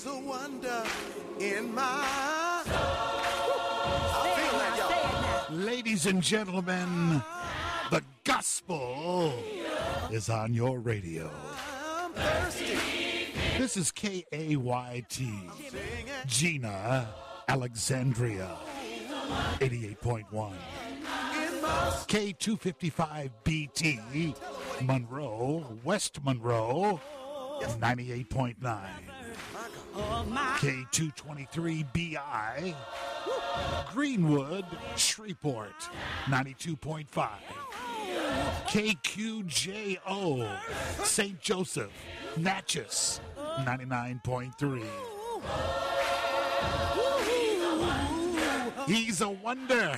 He's a wonder in my soul. I feel that, y'all. Ladies and gentlemen, the gospel is on your radio. I'm thirsty. This is KAYT, Gina, Alexandria, 88.1. K255BT, Monroe, West Monroe, 98.9. K223BI, Greenwood, Shreveport, 92.5. KQJO, St. Joseph, Natchez, 99.3. He's a wonder.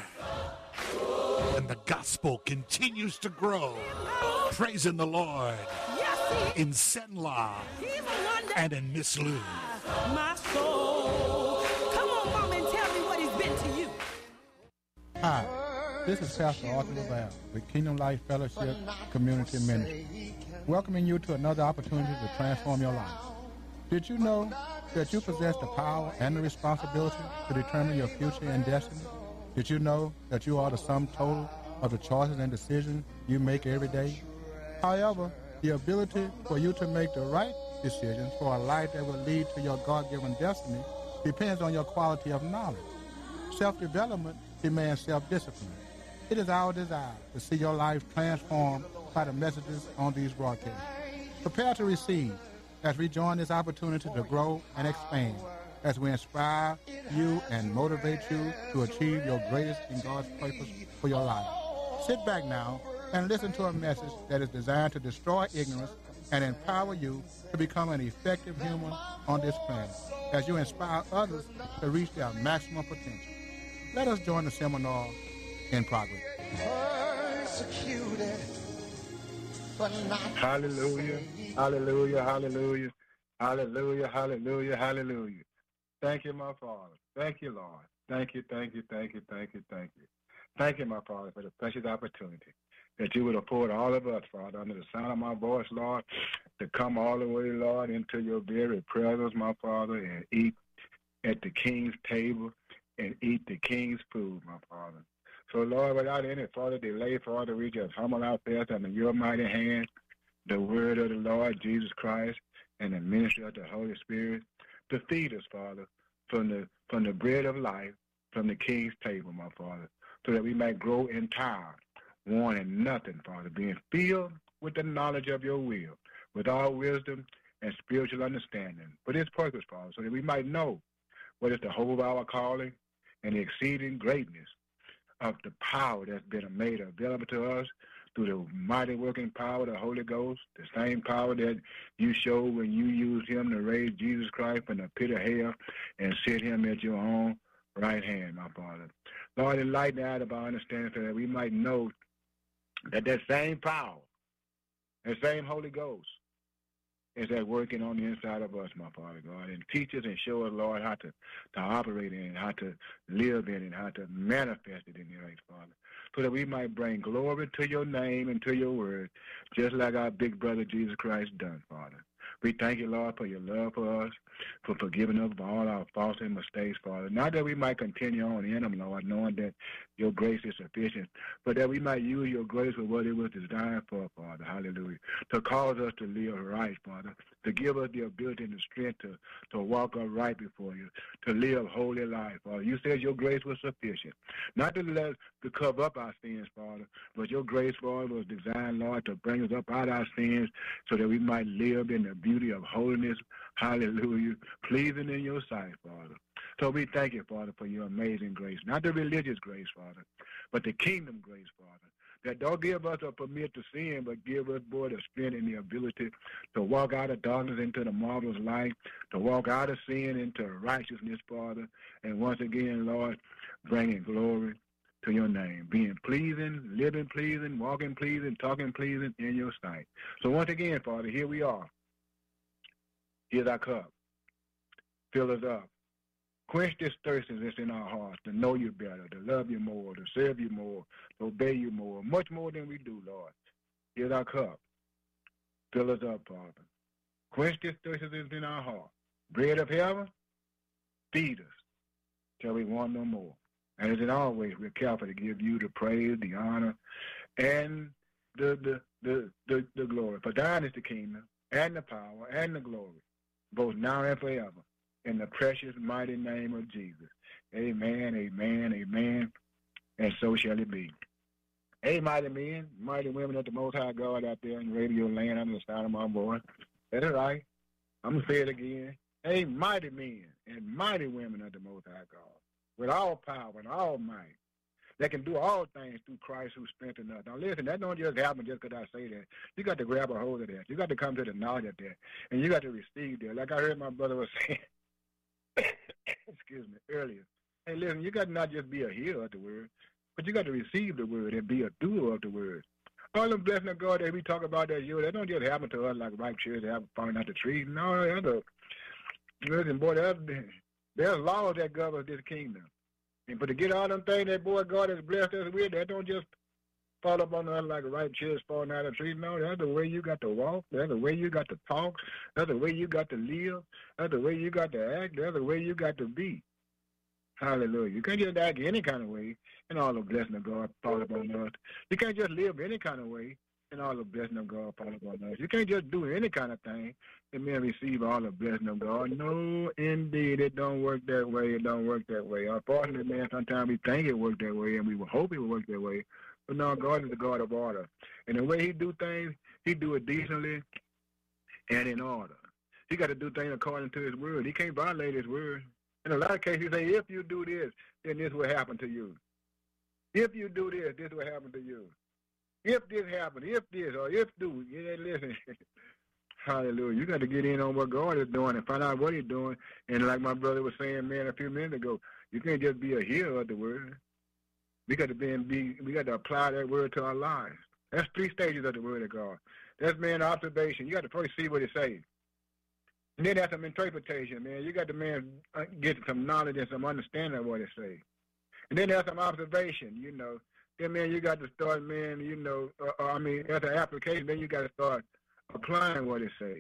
And the gospel continues to grow. Praising the Lord in Senla and in Miss Lou. My soul. Come on, Mom, and tell me what he's been to you. Hi, this is Pastor Arthur LaValle with Kingdom Life Fellowship Community Ministry, welcoming you to another opportunity to transform your life. Did you know that you possess the power and the responsibility to determine your future and destiny? Did you know that you are the sum total of the choices and decisions you make every day? However, the ability for you to make the right decisions for a life that will lead to your God-given destiny depends on your quality of knowledge. Self-development demands self-discipline. It is our desire to see your life transformed by the messages on these broadcasts. Prepare to receive as we join this opportunity to grow and expand, as we inspire you and motivate you to achieve your greatest in God's purpose for your life. Sit back now and listen to a message that is designed to destroy ignorance and empower you to become an effective human on this planet, as you inspire others to reach their maximum potential. Let us join the seminar in progress. Persecuted, but not Hallelujah, hallelujah, hallelujah, hallelujah, hallelujah, hallelujah. Thank you, my Father. Thank you, Lord. Thank you, thank you, thank you, thank you, thank you. Thank you, my Father, for the precious opportunity that you would afford all of us, Father, under the sound of my voice, Lord, to come all the way, Lord, into your very presence, my Father, and eat at the King's table and eat the King's food, my Father. So, Lord, without any further delay, Father, we just humble ourselves under your mighty hand, the word of the Lord Jesus Christ, and the ministry of the Holy Spirit, to feed us, Father, from the bread of life, from the King's table, my Father, so that we may grow entire, wanting nothing, Father, being filled with the knowledge of your will, with all wisdom and spiritual understanding, for this purpose, Father, so that we might know what is the hope of our calling and the exceeding greatness of the power that's been made available to us through the mighty working power of the Holy Ghost, the same power that you showed when you used him to raise Jesus Christ from the pit of hell and set him at your own right hand, my Father. Lord, enlighten the eye of our understanding so that we might know that same power, that same Holy Ghost is at working on the inside of us, my Father God, and teach us and show us, Lord, how to operate in it, how to live in it, how to manifest it in the earth, Father, so that we might bring glory to your name and to your word, just like our big brother Jesus Christ done, Father. We thank you, Lord, for your love for us, for forgiving us of all our faults and mistakes, Father. Not that we might continue on in them, Lord, knowing that your grace is sufficient, but that we might use your grace for what it was designed for, Father. Hallelujah. To cause us to live right, Father. To give us the ability and the strength to walk upright before you, to live holy life, Father. You said your grace was sufficient. Not to cover up our sins, Father, but your grace, Father, was designed, Lord, to bring us up out of our sins so that we might live in the beauty of holiness, hallelujah, pleasing in your sight, Father. So we thank you, Father, for your amazing grace. Not the religious grace, Father, but the kingdom grace, Father. That don't give us a permit to sin, but give us, boy, the strength and the ability to walk out of darkness into the marvelous light, to walk out of sin into righteousness, Father. And once again, Lord, bringing glory to your name, being pleasing, living pleasing, walking pleasing, talking pleasing in your sight. So once again, Father, here we are. Here's our cup. Fill us up. Quench this thirst that's in our hearts to know you better, to love you more, to serve you more, to obey you more, much more than we do, Lord. Here's our cup. Fill us up, Father. Quench this thirst that's in our heart Bread of heaven, feed us till we want no more. And as it always, we're careful to give you the praise, the honor, and the glory. For thine is the kingdom, and the power, and the glory, both now and forever, in the precious, mighty name of Jesus. Amen, amen, amen, and so shall it be. Hey, mighty men, mighty women of the Most High God out there in radio land under the sound of my voice. That's right. I'm going to say it again. Hey, mighty men and mighty women of the Most High God, with all power and all might, that can do all things through Christ who strengthens us. Now listen, that don't just happen just because I say that. You got to grab a hold of that. You got to come to the knowledge of that. And you got to receive that. Like I heard my brother was saying, excuse me, earlier. Hey, listen, you got to not just be a hearer of the word, but you got to receive the word and be a doer of the word. All the blessings of God that we talk about that year, that don't just happen to us like ripe cherries that happen falling out the tree. No, listen, boy, there's laws that govern this kingdom. But to get all them things that boy God has blessed us with, that don't just fall up on us like ripe cherries falling out of the tree. No, that's the way you got to walk. That's the way you got to talk. That's the way you got to live. That's the way you got to act. That's the way you got to be. Hallelujah. You can't just act any kind of way and all the blessing of God fall upon us. You can't just live any kind of way and all the blessing of God fall upon us. You can't just do any kind of thing and then receive all the blessing of God. No, indeed, it don't work that way. It don't work that way. Unfortunately, man, sometimes we think it worked that way and we will hope it will work that way. But no, God is the God of order. And the way he do things, he do it decently and in order. He got to do things according to his word. He can't violate his word. In a lot of cases, he say, if you do this, then this will happen to you. If you do this, this will happen to you. If this happens, if this, or if do, listen. Hallelujah. You got to get in on what God is doing and find out what he's doing. And like my brother was saying, man, a few minutes ago, you can't just be a hearer of the word. We got to apply that word to our lives. That's 3 stages of the word of God. That's, man, observation. You got to first see what it says. And then that's some interpretation, man. You got to, man, get some knowledge and some understanding of what it says. And then there's some observation, Then, man, you got to start, man, after application, then you got to start applying what it says.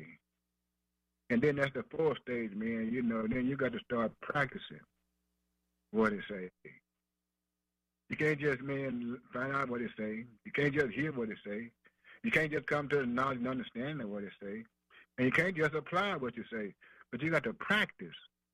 And then that's the 4th stage, man, then you got to start practicing what it says. You can't just, man, find out what it says. You can't just hear what it says. You can't just come to the knowledge and understanding of what it says. And you can't just apply what you say, but you got to practice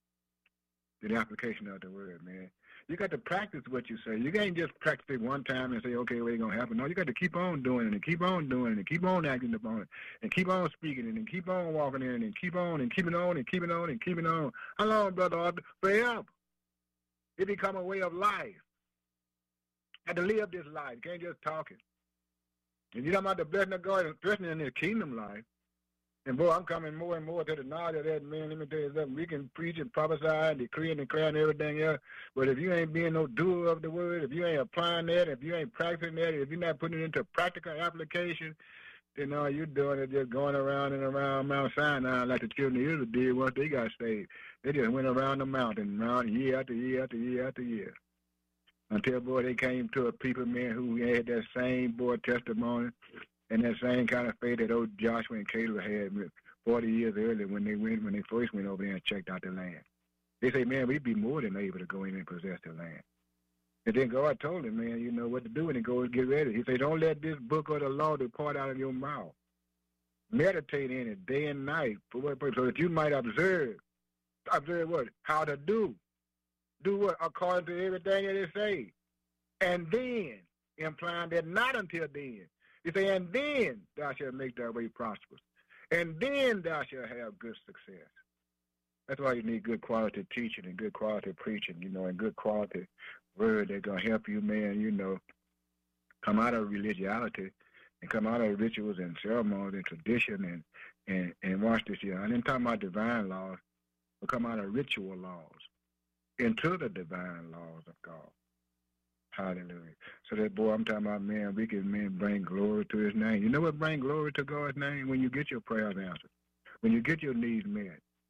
the application of the word, man. You got to practice what you say. You can't just practice it one time and say, okay, well, it's going to happen. No, you got to keep on doing it and keep on doing it and keep on acting upon it and keep on speaking it and keep on walking in it and keep on and keep it on and keep it on and keep it on. How long, Brother Arthur? Forever. It become a way of life. You have to live this life. You can't just talk it. And you're talking about the blessing of God, especially in this kingdom life. And, boy, I'm coming more and more to the knowledge of that, man. Let me tell you something. We can preach and prophesy and decree and declare and everything else. But if you ain't being no doer of the word, if you ain't applying that, if you ain't practicing that, if you're not putting it into practical application, then all you're doing is just going around and around Mount Sinai like the children of Israel did once they got saved. They just went around the mountain, around year after year after year after year. Until, boy, they came to a people, man, who had that same, boy, testimony and that same kind of faith that old Joshua and Caleb had 40 years earlier when they first went over there and checked out the land. They say, man, we'd be more than able to go in and possess the land. And then God told him, man, you know what to do when he goes get ready. He said, don't let this book of the law depart out of your mouth. Meditate in it day and night. For what purpose? So that you might observe what? How to do. Do what? According to everything that it says. And then, implying that not until then. He say, and then thou shalt make thy way prosperous. And then thou shalt have good success. That's why you need good quality teaching and good quality preaching, and good quality word that's going to help you, man, come out of religiosity and come out of rituals and ceremonies and tradition and watch this here. I didn't talk about divine laws, but come out of ritual laws into the divine laws of God. Hallelujah. So that, boy, I'm talking about, man, we can, man, bring glory to his name. You know what bring glory to God's name? When you get your prayers answered. When you get your needs met.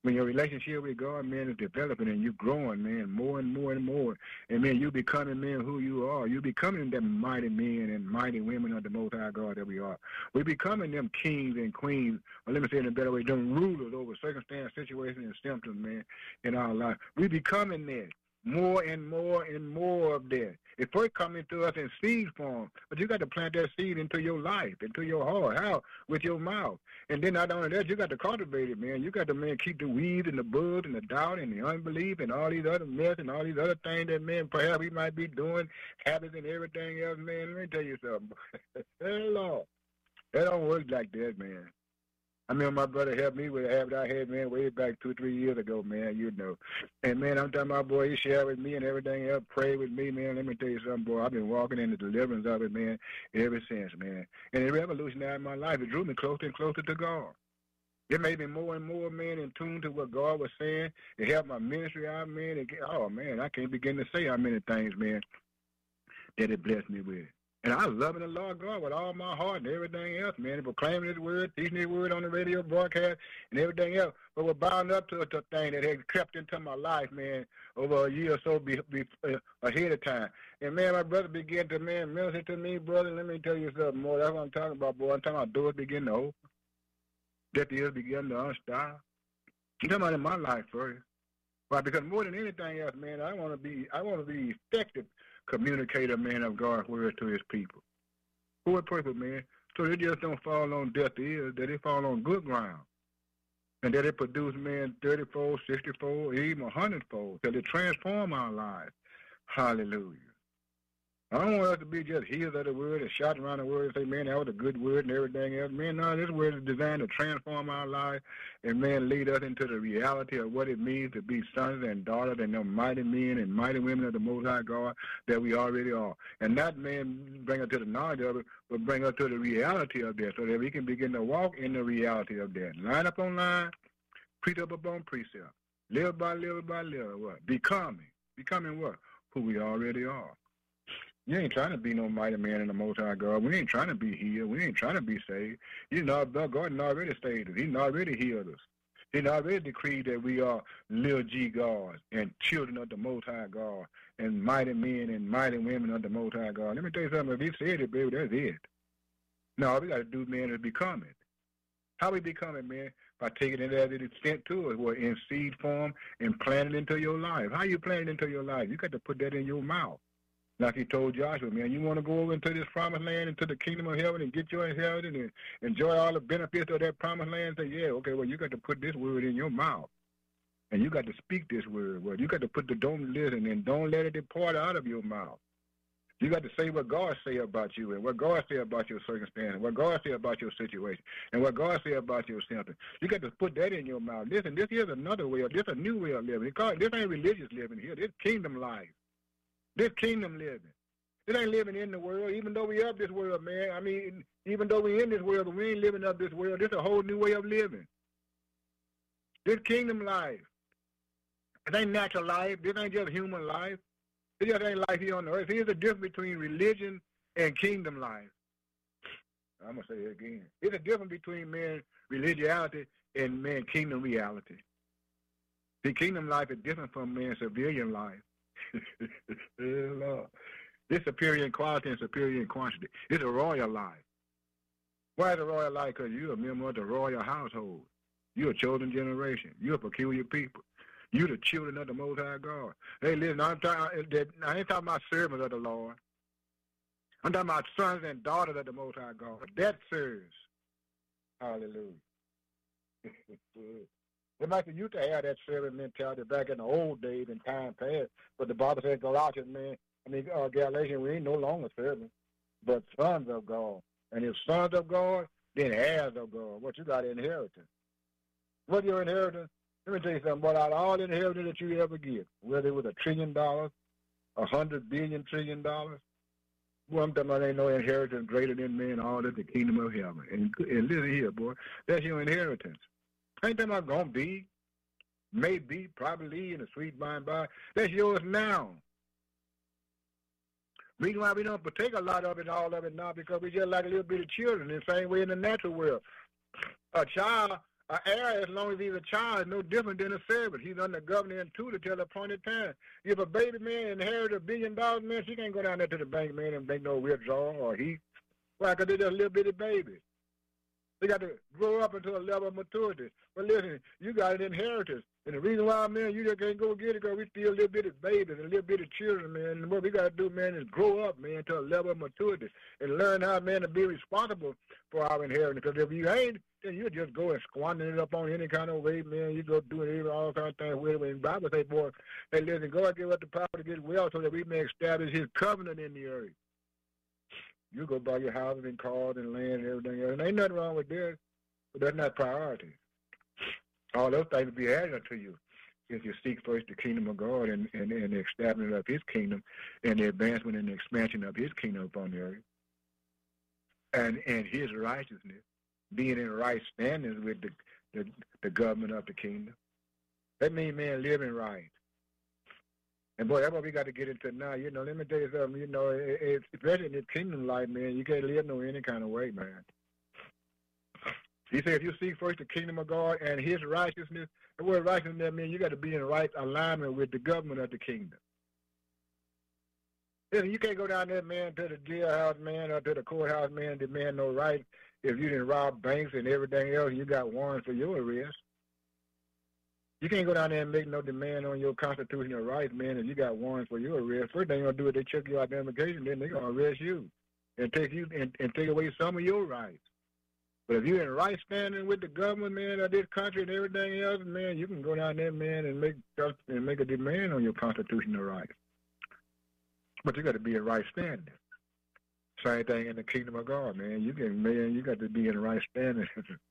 When your relationship with God, man, is developing and you're growing, man, more and more and more. And, man, you becoming, man, who you are. You becoming them mighty men and mighty women of the Most High God that we are. We becoming them kings and queens, or let me say it in a better way, them rulers over circumstance, situations, and symptoms, man, in our life. We becoming that. More and more and more of that. It first coming to us in seed form, but you got to plant that seed into your life, into your heart. How? With your mouth. And then not only that, you got to cultivate it, man. You got to, man, keep the weeds and the bugs and the doubt and the unbelief and all these other mess and all these other things that, man, perhaps we might be doing, habits and everything else, man. Let me tell you something. Hey, Lord, that don't work like that, man. I mean, my brother helped me with a habit I had, man, way back 2 or 3 years ago, man, you know. And, man, I'm talking about, boy, he shared with me and everything else, prayed with me, man. Let me tell you something, boy. I've been walking in the deliverance of it, man, ever since, man. And it revolutionized my life. It drew me closer and closer to God. It made me more and more, man, in tune to what God was saying. It helped my ministry out, man. Oh, man, I can't begin to say how many things, man, that it blessed me with. And I was loving the Lord God with all my heart and everything else, man, proclaiming His word, teaching His word on the radio broadcast and everything else. But we're bound up to a thing that had crept into my life, man, over a year or so ahead of time. And, man, my brother began to, man, minister to me, brother. Let me tell you something more. That's what I'm talking about, boy. I'm talking about doors begin to open, that the ears begin to unstop. I'm talking about in my life first. Right? Because more than anything else, man, I want to be effective communicator, man, of God's word to His people. For a purpose, man, so it just don't fall on deaf ears, that it fall on good ground. And that it produce, man, 30-fold, 60-fold, even 100-fold, till it transform our lives. Hallelujah. I don't want us to be just hearers of the word and shout around the word and say, man, that was a good word and everything else. Man, no, this word is designed to transform our lives and, man, lead us into the reality of what it means to be sons and daughters and them mighty men and mighty women of the Most High God that we already are. And not, man, bring us to the knowledge of it, but bring us to the reality of that so that we can begin to walk in the reality of that. Line upon line, precept upon precept, live by what? Becoming what? Who we already are. You ain't trying to be no mighty man in the Most High God. We ain't trying to be healed. We ain't trying to be saved. You know, God already saved us. He already healed us. He already decreed that we are little G gods and children of the Most High God and mighty men and mighty women of the Most High God. Let me tell you something. If He said it, baby, that's it. No, all we got to do, man, is become it. How we become it, man? By taking it as it is sent to us, in seed form and plant it into your life. How you plant it into your life? You got to put that in your mouth. Like He told Joshua, man, you want to go over into this promised land, into the kingdom of heaven and get your inheritance and enjoy all the benefits of that promised land? Say, yeah, okay, well, you got to put this word in your mouth. And you got to speak this word. Well, you got to put the don't listen and don't let it depart out of your mouth. You got to say what God say about you and what God say about your circumstance, what God say about your situation, and what God say about your symptoms. You got to put that in your mouth. Listen, this is another way, this is a new way of living. This ain't religious living here. This kingdom life. This kingdom living. It ain't living in the world, even though we of this world, man. I mean, even though we in this world, but we ain't living of this world. This is a whole new way of living. This kingdom life. It ain't natural life. This ain't just human life. It just ain't life here on the earth. Here's the difference between religion and kingdom life. I'm going to say it again. It's a difference between, man, religiosity and, man, kingdom reality. The kingdom life is different from, man, civilian life. Lord. It's superior in quality and superior in quantity. It's a royal life. Why is a royal life? Because you're a member of the royal household. You're a chosen generation. You're a peculiar people. You're the children of the Most High God. Hey, listen, I ain't talking about servants of the Lord. I'm talking about sons and daughters of the Most High God. That serves. Hallelujah. It might be you to have that servant mentality back in the old days and time past. But the Bible says Galatians, Galatians, we ain't no longer servants, but sons of God. And if sons of God, then heirs of God. What you got inheritance. What your inheritance? Let me tell you something. But out of all the inheritance that you ever get, whether it was $1 trillion, $100 billion trillion, well, I'm talking about ain't no inheritance greater than man, all of the kingdom of heaven. And listen here, boy, that's your inheritance. Ain't that not going to be, may be, probably in the sweet by and by. That's yours now. Reason why we don't partake a lot of it, all of it now, because we just like a little bit of children, the same way in the natural world. A child An heir, as long as he's a child, is no different than a servant. He's under governor and tutor till the appointed time. If a baby man inherits $1 billion, man, she can't go down there to the bank, man, and make no withdrawal or he. Why? Because they're just a little bitty baby. They got to grow up into a level of maturity. But listen, you got an inheritance. And the reason why, man, you just can't go get it because we still little bitty babies and little bitty children, man. And what we got to do, man, is grow up, man, to a level of maturity and learn how, man, to be responsible for our inheritance. Because if you ain't, then you just go and squander it up on any kind of way, man. You go do it, all kinds of things with it. And the Bible say, boy, hey, listen, God give us the power to get well so that we may establish his covenant in the earth. You go buy your houses and cars and land and everything else. And ain't nothing wrong with that, but that's not priority. All those things will be added unto you if you seek first the kingdom of God and the establishment of his kingdom and the advancement and the expansion of his kingdom upon the earth. And his righteousness, being in right standings with the government of the kingdom. That means, man, living right. And, boy, that's what we got to get into now. You know, let me tell you something. You know, especially in this kingdom life, man, you can't live no any kind of way, man. He said if you seek first the kingdom of God and his righteousness, the word righteousness means you got to be in right alignment with the government of the kingdom. Listen, you can't go down there, man, to the jailhouse, man, or to the courthouse, man, and demand no right if you didn't rob banks and everything else, you got warrants for your arrest. You can't go down there and make no demand on your constitutional rights, man, if you got warrants for your arrest. First thing they're going to do is they check your identification, then they're going to arrest you and take you and take away some of your rights. But if you're in right standing with the government, man, of this country and everything else, man, you can go down there, man, and make a demand on your constitutional rights. But you got to be in right standing. Same thing in the kingdom of God, man. You got to be in right standing.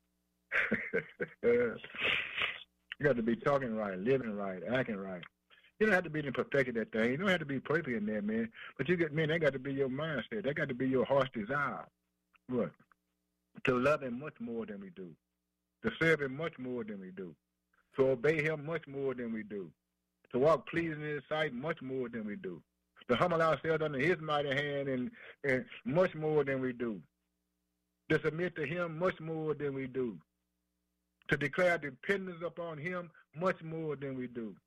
You got to be talking right, living right, acting right. You don't have to be in perfecting that thing. You don't have to be perfect in that, man. But that got to be your mindset. That got to be your heart's desire. What? To love him much more than we do. To serve him much more than we do. To obey him much more than we do. To walk pleasing in his sight much more than we do. To humble ourselves under his mighty hand and much more than we do. To submit to him much more than we do. To declare dependence upon him much more than we do.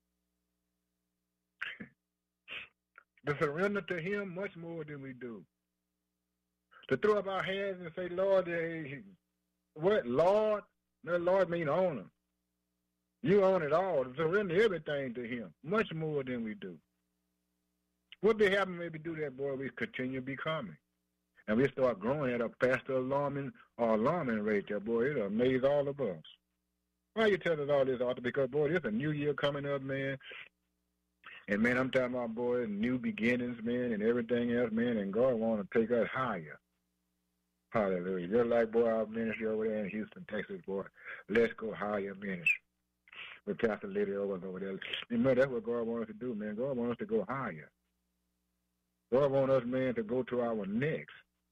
To surrender to him much more than we do. To throw up our hands and say, Lord, what? Lord? No, Lord means owner. You own it all. To surrender everything to him much more than we do. What would happen if we do that, boy? We continue becoming. And we start growing at a faster alarming rate there, boy. It'll amaze all of us. Why you tell us all this, Arthur? Because, boy, there's a new year coming up, man. And, man, I'm talking about, boy, new beginnings, man, and everything else, man. And God wants to take us higher. Hallelujah. Just like, boy, our ministry over there in Houston, Texas, boy. Let's go higher ministry. With Pastor Liddy over there. And, man, that's what God wants us to do, man. God wants us to go higher. God wants us, man, to go to our next.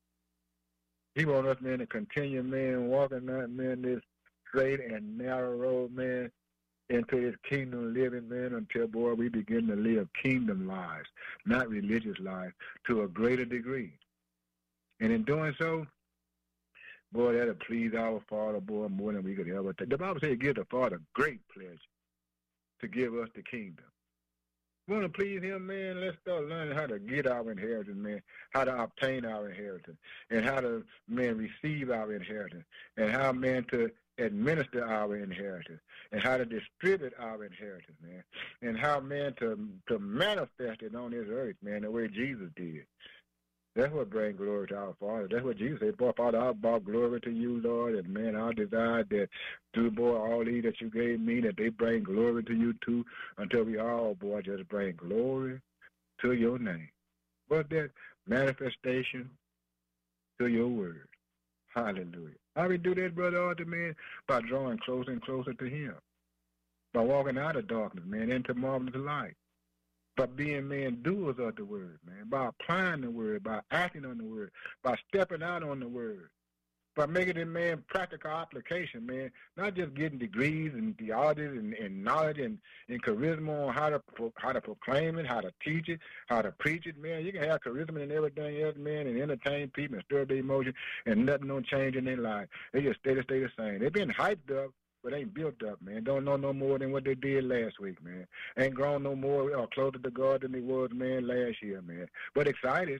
He wants us, man, to continue, man, walking that, man, this straight and narrow road, man, into his kingdom living, man, until, boy, we begin to live kingdom lives, not religious lives, to a greater degree. And in doing so, boy, that'll please our Father, boy, more than we could ever take. The Bible says it gives the Father great pleasure to give us the kingdom. We want to please him, man. Let's start learning how to get our inheritance, man, how to obtain our inheritance, and how to, man, receive our inheritance, and how, man, to administer our inheritance, and how to distribute our inheritance, man, and how, man, to manifest it on this earth, man, the way Jesus did. That's what brings glory to our Father. That's what Jesus said, boy, Father, I brought glory to you, Lord, and, man, I desire that through, boy, all these that you gave me, that they bring glory to you, too, until we all, boy, just bring glory to your name. But that manifestation to your word. Hallelujah. How we do that, Brother Arthur, man? By drawing closer and closer to him. By walking out of darkness, man, into marvelous light. By being, man, doers of the word, man. By applying the word, by acting on the word, by stepping out on the word. by making it, man, practical application, man. Not just getting degrees and theology and knowledge and charisma on how to proclaim it, how to teach it, how to preach it, man. You can have charisma and everything else, man, and entertain people and stir their emotion, and nothing don't change in their life. They just stay the same. They've been hyped up, but ain't built up, man. Don't know no more than what they did last week, man. Ain't grown no more or closer to God than they was, man, last year, man. But excited.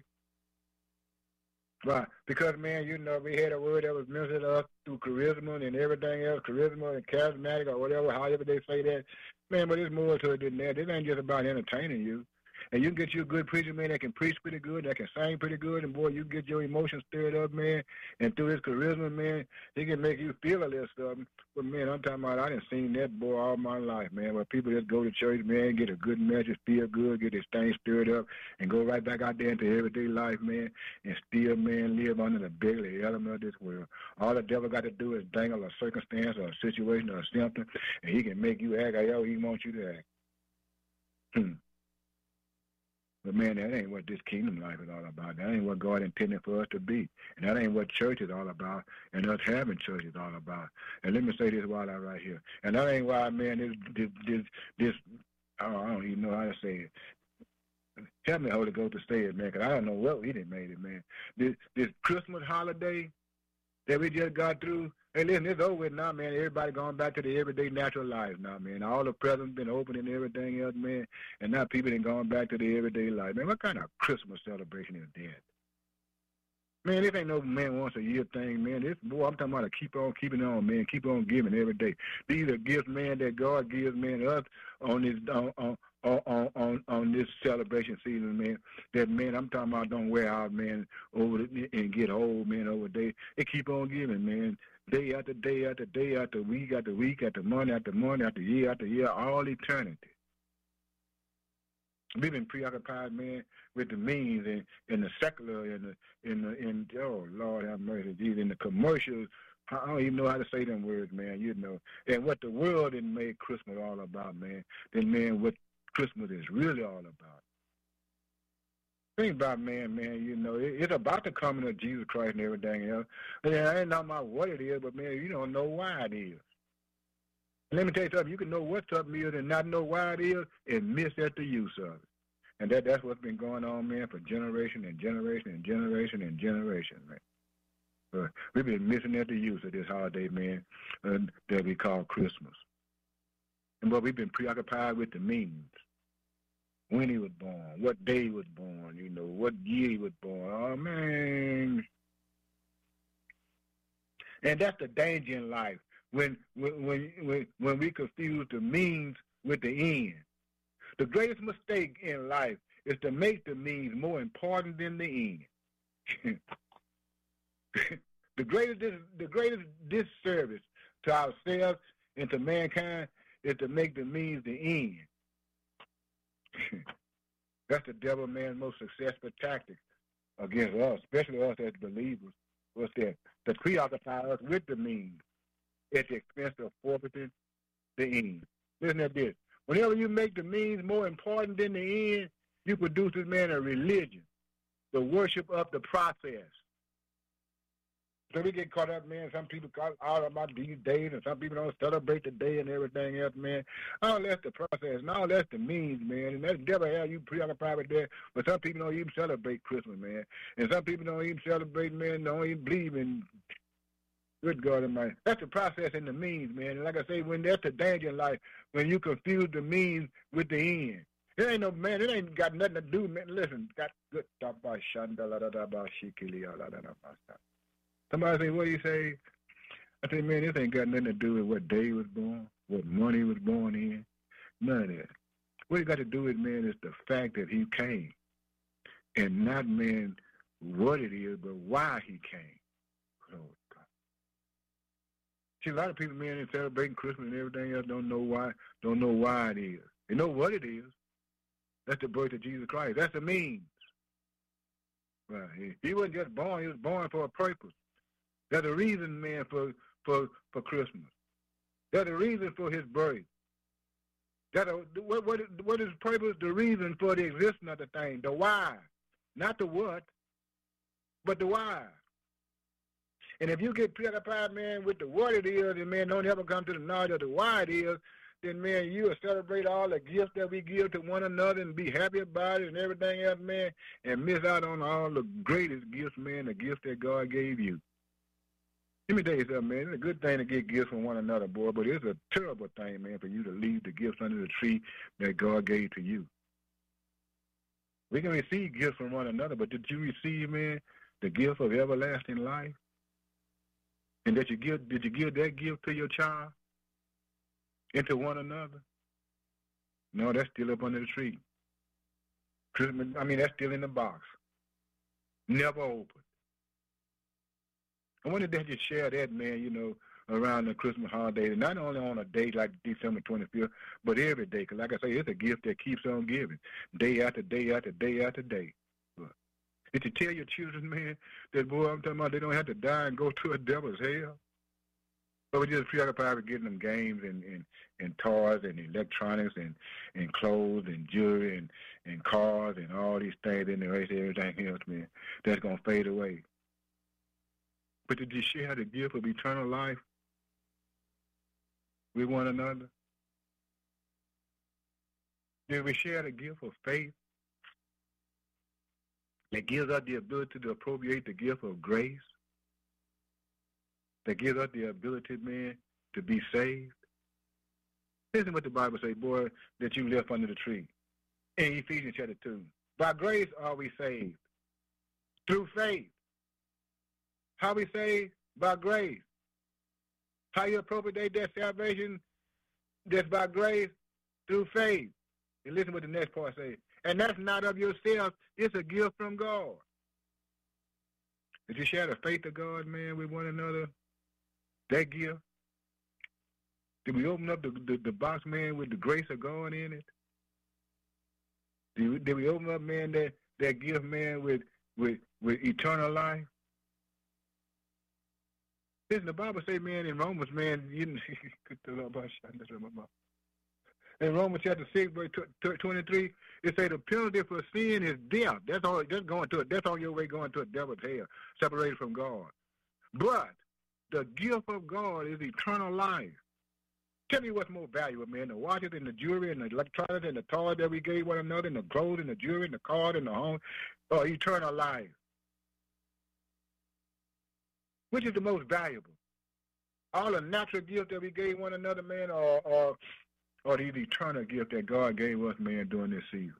Right, because, man, you know, we had a word that was ministered to us through charisma and everything else, charisma and charismatic or whatever, however they say that. Man, but there's more to it than that. This ain't just about entertaining you. And you can get you a good preacher, man, that can preach pretty good, that can sing pretty good, and, boy, you get your emotions stirred up, man, and through his charisma, man, he can make you feel a little something. But, man, I'm talking about I done seen that, boy, all my life, man, where people just go to church, man, get a good message, feel good, get this thing stirred up, and go right back out there into everyday life, man, and still, man, live under the beggarly element of this world. All the devil got to do is dangle a circumstance or a situation or a symptom, and he can make you act how he wants you to act. But, man, that ain't what this kingdom life is all about. That ain't what God intended for us to be. And that ain't what church is all about, and us having church is all about. And let me say this while I'm right here. And that ain't why, man, this I don't even know how to say it. Help me, Holy Ghost, to say it, man, because I don't know what we done made it, man. This Christmas holiday that we just got through, hey, listen, it's over with now, man. Everybody going back to the everyday natural life now, man. All the presents been open and everything else, man. And now people ain't going back to the everyday life. Man, what kind of Christmas celebration is that? Man, this ain't no man once a year thing, man. This, boy, I'm talking about to keep on keeping on, man. Keep on giving every day. These are gifts, man, that God gives, man, us on this on this celebration season, man. That, man, I'm talking about don't wear out, man, and get old, man, over day. They keep on giving, man. Day after day after day after week after week after month after month after year, all eternity. We've been preoccupied, man, with the means and the secular and oh Lord have mercy, Jesus, in the commercials. I don't even know how to say them words, man. You know, and what the world didn't make Christmas all about, man. Then, man, what Christmas is really all about. Think about, man, you know, it's about the coming of Jesus Christ and everything else. And I ain't talking about what it is, but, man, you don't know why it is. And let me tell you something, you can know what something is and not know why it is and miss at the use of it. And that's what's been going on, man, for generation and generation and generation and generation, man. We've been missing at the use of this holiday, man, that we call Christmas. And but we've been preoccupied with the means. When he was born, what day he was born, you know, what year he was born. Oh, man. And that's the danger in life, when we confuse the means with the end. The greatest mistake in life is to make the means more important than the end. The greatest disservice to ourselves and to mankind is to make the means the end. That's the devil, man's most successful tactic against us, especially us as believers. What's that? To preoccupy us with the means at the expense of forfeiting the end. Listen to this. Whenever you make the means more important than the end, you produce this, man, a religion, the worship of the process. So we get caught up, man. Some people caught out about these days, and some people don't celebrate the day and everything else, man. All that's the process, and all that's the means, man. And that's never how you preoccupied with that. But some people don't even celebrate Christmas, man. And some people don't even celebrate, man, don't even believe in good God Almighty. That's the process and the means, man. And like I say, when that's the danger in life, when you confuse the means with the end. It ain't no, man, it ain't got nothing to do, man. Listen, got good stuff by Somebody say, what do you say? I say, man, this ain't got nothing to do with what day he was born, what month he was born in, none of that. What it got to do with, man, is the fact that he came. And not, man, what it is, but why he came. Glory to God. See, a lot of people, man, in celebrating Christmas and everything else don't know why it is. They know what it is. That's the birth of Jesus Christ. That's the means. Right. He wasn't just born, he was born for a purpose. There's a reason, man, for Christmas. There's a reason for his birth. What is the purpose? The reason for the existence of the thing. The why. Not the what, but the why. And if you get preoccupied, man, with the what it is, and, man, don't ever come to the knowledge of the why it is, then, man, you will celebrate all the gifts that we give to one another and be happy about it and everything else, man, and miss out on all the greatest gifts, man, the gifts that God gave you. Let me tell you something, man. It's a good thing to get gifts from one another, boy, but it's a terrible thing, man, for you to leave the gifts under the tree that God gave to you. We can receive gifts from one another, but did you receive, man, the gift of everlasting life? And did you give that gift to your child and to one another? No, that's still up under the tree. Christmas, that's still in the box. Never opened. I wonder that you share that, man, around the Christmas holiday, not only on a day like December 25th, but every day. Because like I say, it's a gift that keeps on giving, day after day after day after day. Did you tell your children, man, that, boy, I'm talking about they don't have to die and go to a devil's hell? But we're just preoccupied with getting them games and toys and electronics and clothes and jewelry and cars and all these things and the rest of everything else, man, that's going to fade away. But did you share the gift of eternal life with one another? Did we share the gift of faith that gives us the ability to appropriate the gift of grace? That gives us the ability, man, to be saved? Listen what the Bible says, boy, that you left under the tree. In Ephesians chapter 2. By grace are we saved. Through faith. How we saved? By grace. How you appropriate that salvation? That's by grace, through faith. And listen what the next part says. And that's not of yourself. It's a gift from God. Did you share the faith of God, man, with one another? That gift? Did we open up the box, man, with the grace of God in it? Did we open up, man, that gift, man, with eternal life? Listen, the Bible says, man, in Romans, man, in Romans chapter 6, verse 23, it says the penalty for sin is death. That's on your way going to a devil's hell, separated from God. But the gift of God is eternal life. Tell me what's more valuable, man, the watches and the jewelry and the electronics and the toys that we gave one another and the clothes and the jewelry and the car and the home, or eternal life. Which is the most valuable? All the natural gifts that we gave one another, man, or the eternal gift that God gave us, man, during this season?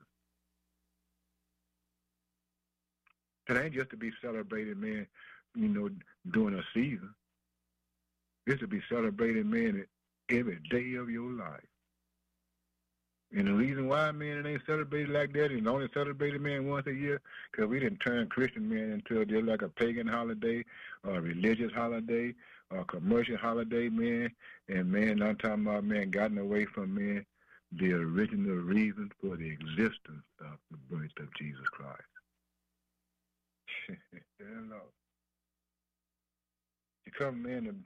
It ain't just to be celebrated, man, during a season. It's to be celebrated, man, every day of your life. And the reason why, man, it ain't celebrated like that, and only celebrated, man, once a year, because we didn't turn Christian, man, into just like a pagan holiday, or a religious holiday, or a commercial holiday, man. And, man, I'm talking about, man, gotten away from, man, the original reason for the existence of the birth of Jesus Christ. You come, man,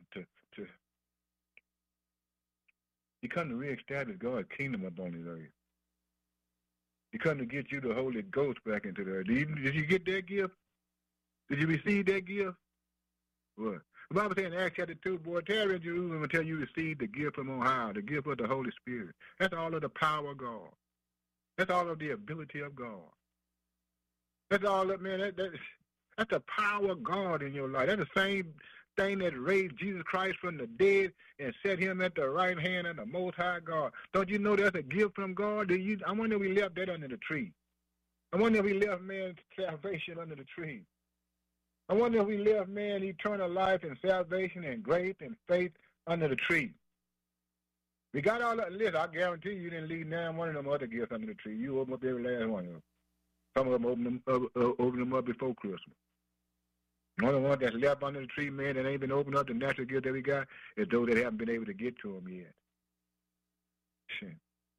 you come to reestablish God's kingdom upon this earth. You come to get you the Holy Ghost back into the earth. Did you get that gift? Did you receive that gift? What? The Bible says in Acts chapter 2, boy, tarry in Jerusalem until you receive the gift from on high, the gift of the Holy Spirit. That's all of the power of God. That's all of the ability of God. That's all of, man, that's the power of God in your life. That's the same thing that raised Jesus Christ from the dead and set him at the right hand of the Most High God. Don't you know that's a gift from God? I wonder if we left that under the tree. I wonder if we left man's salvation under the tree. I wonder if we left man eternal life and salvation and grace and faith under the tree. We got all that list. I guarantee you didn't leave now one of them other gifts under the tree. You open up every last one of them. Some of them open them up before Christmas. The only one that's left under the tree, man, that ain't been opened up, the natural gift that we got, is those that haven't been able to get to them yet. Shit.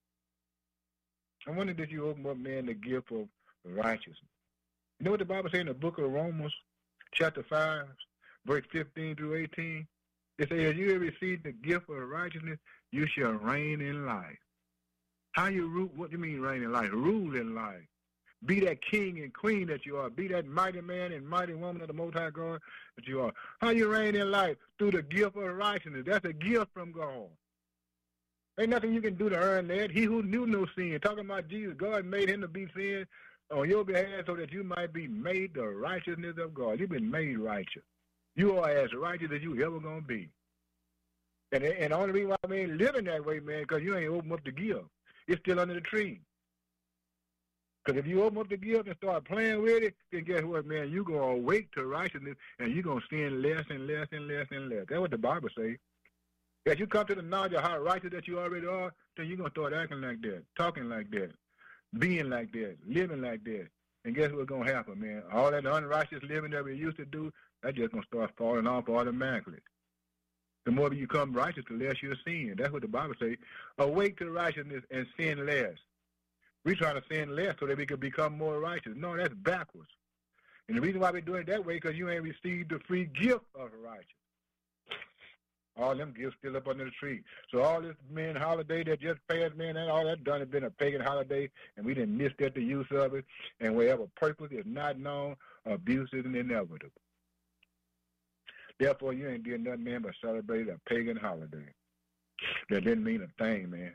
I wonder if you open up, man, the gift of righteousness. You know what the Bible says in the book of Romans, chapter 5, verse 15 through 18? It says, as you have received the gift of righteousness, you shall reign in life. How you rule? What do you mean reign in life? Rule in life. Be that king and queen that you are. Be that mighty man and mighty woman of the Most High God that you are. How you reign in life? Through the gift of righteousness. That's a gift from God. Ain't nothing you can do to earn that. He who knew no sin. Talking about Jesus, God made him to be sin on your behalf so that you might be made the righteousness of God. You've been made righteous. You are as righteous as you ever going to be. And the only reason why I ain't living that way, man, because you ain't open up the gift. It's still under the tree. Because if you open up the gift and start playing with it, then guess what, man? You're going to awake to righteousness, and you're going to sin less and less and less and less. That's what the Bible says. As you come to the knowledge of how righteous that you already are, then you're going to start acting like that, talking like that, being like that, living like that. And guess what's going to happen, man? All that unrighteous living that we used to do, that's just going to start falling off automatically. The more you become righteous, the less you'll sin. That's what the Bible says. Awake to righteousness and sin less. We try to sin less so that we can become more righteous. No, that's backwards. And the reason why we're doing it that way because you ain't received the free gift of righteousness. All them gifts still up under the tree. So all this, man, holiday that just passed, man, and all that done has been a pagan holiday, and we didn't miss that the use of it. And wherever purpose is not known, abuse is inevitable. Therefore, you ain't doing nothing, man, but celebrate a pagan holiday. That didn't mean a thing, man,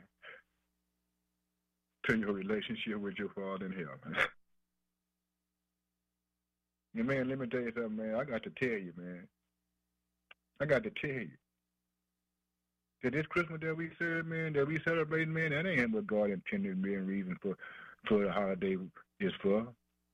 to your relationship with your Father in heaven. And, man, let me tell you something, man. I got to tell you, man. I got to tell you. That this Christmas that we serve, man, that we celebrate, man, that ain't what God intended to be a reason for the holiday is for.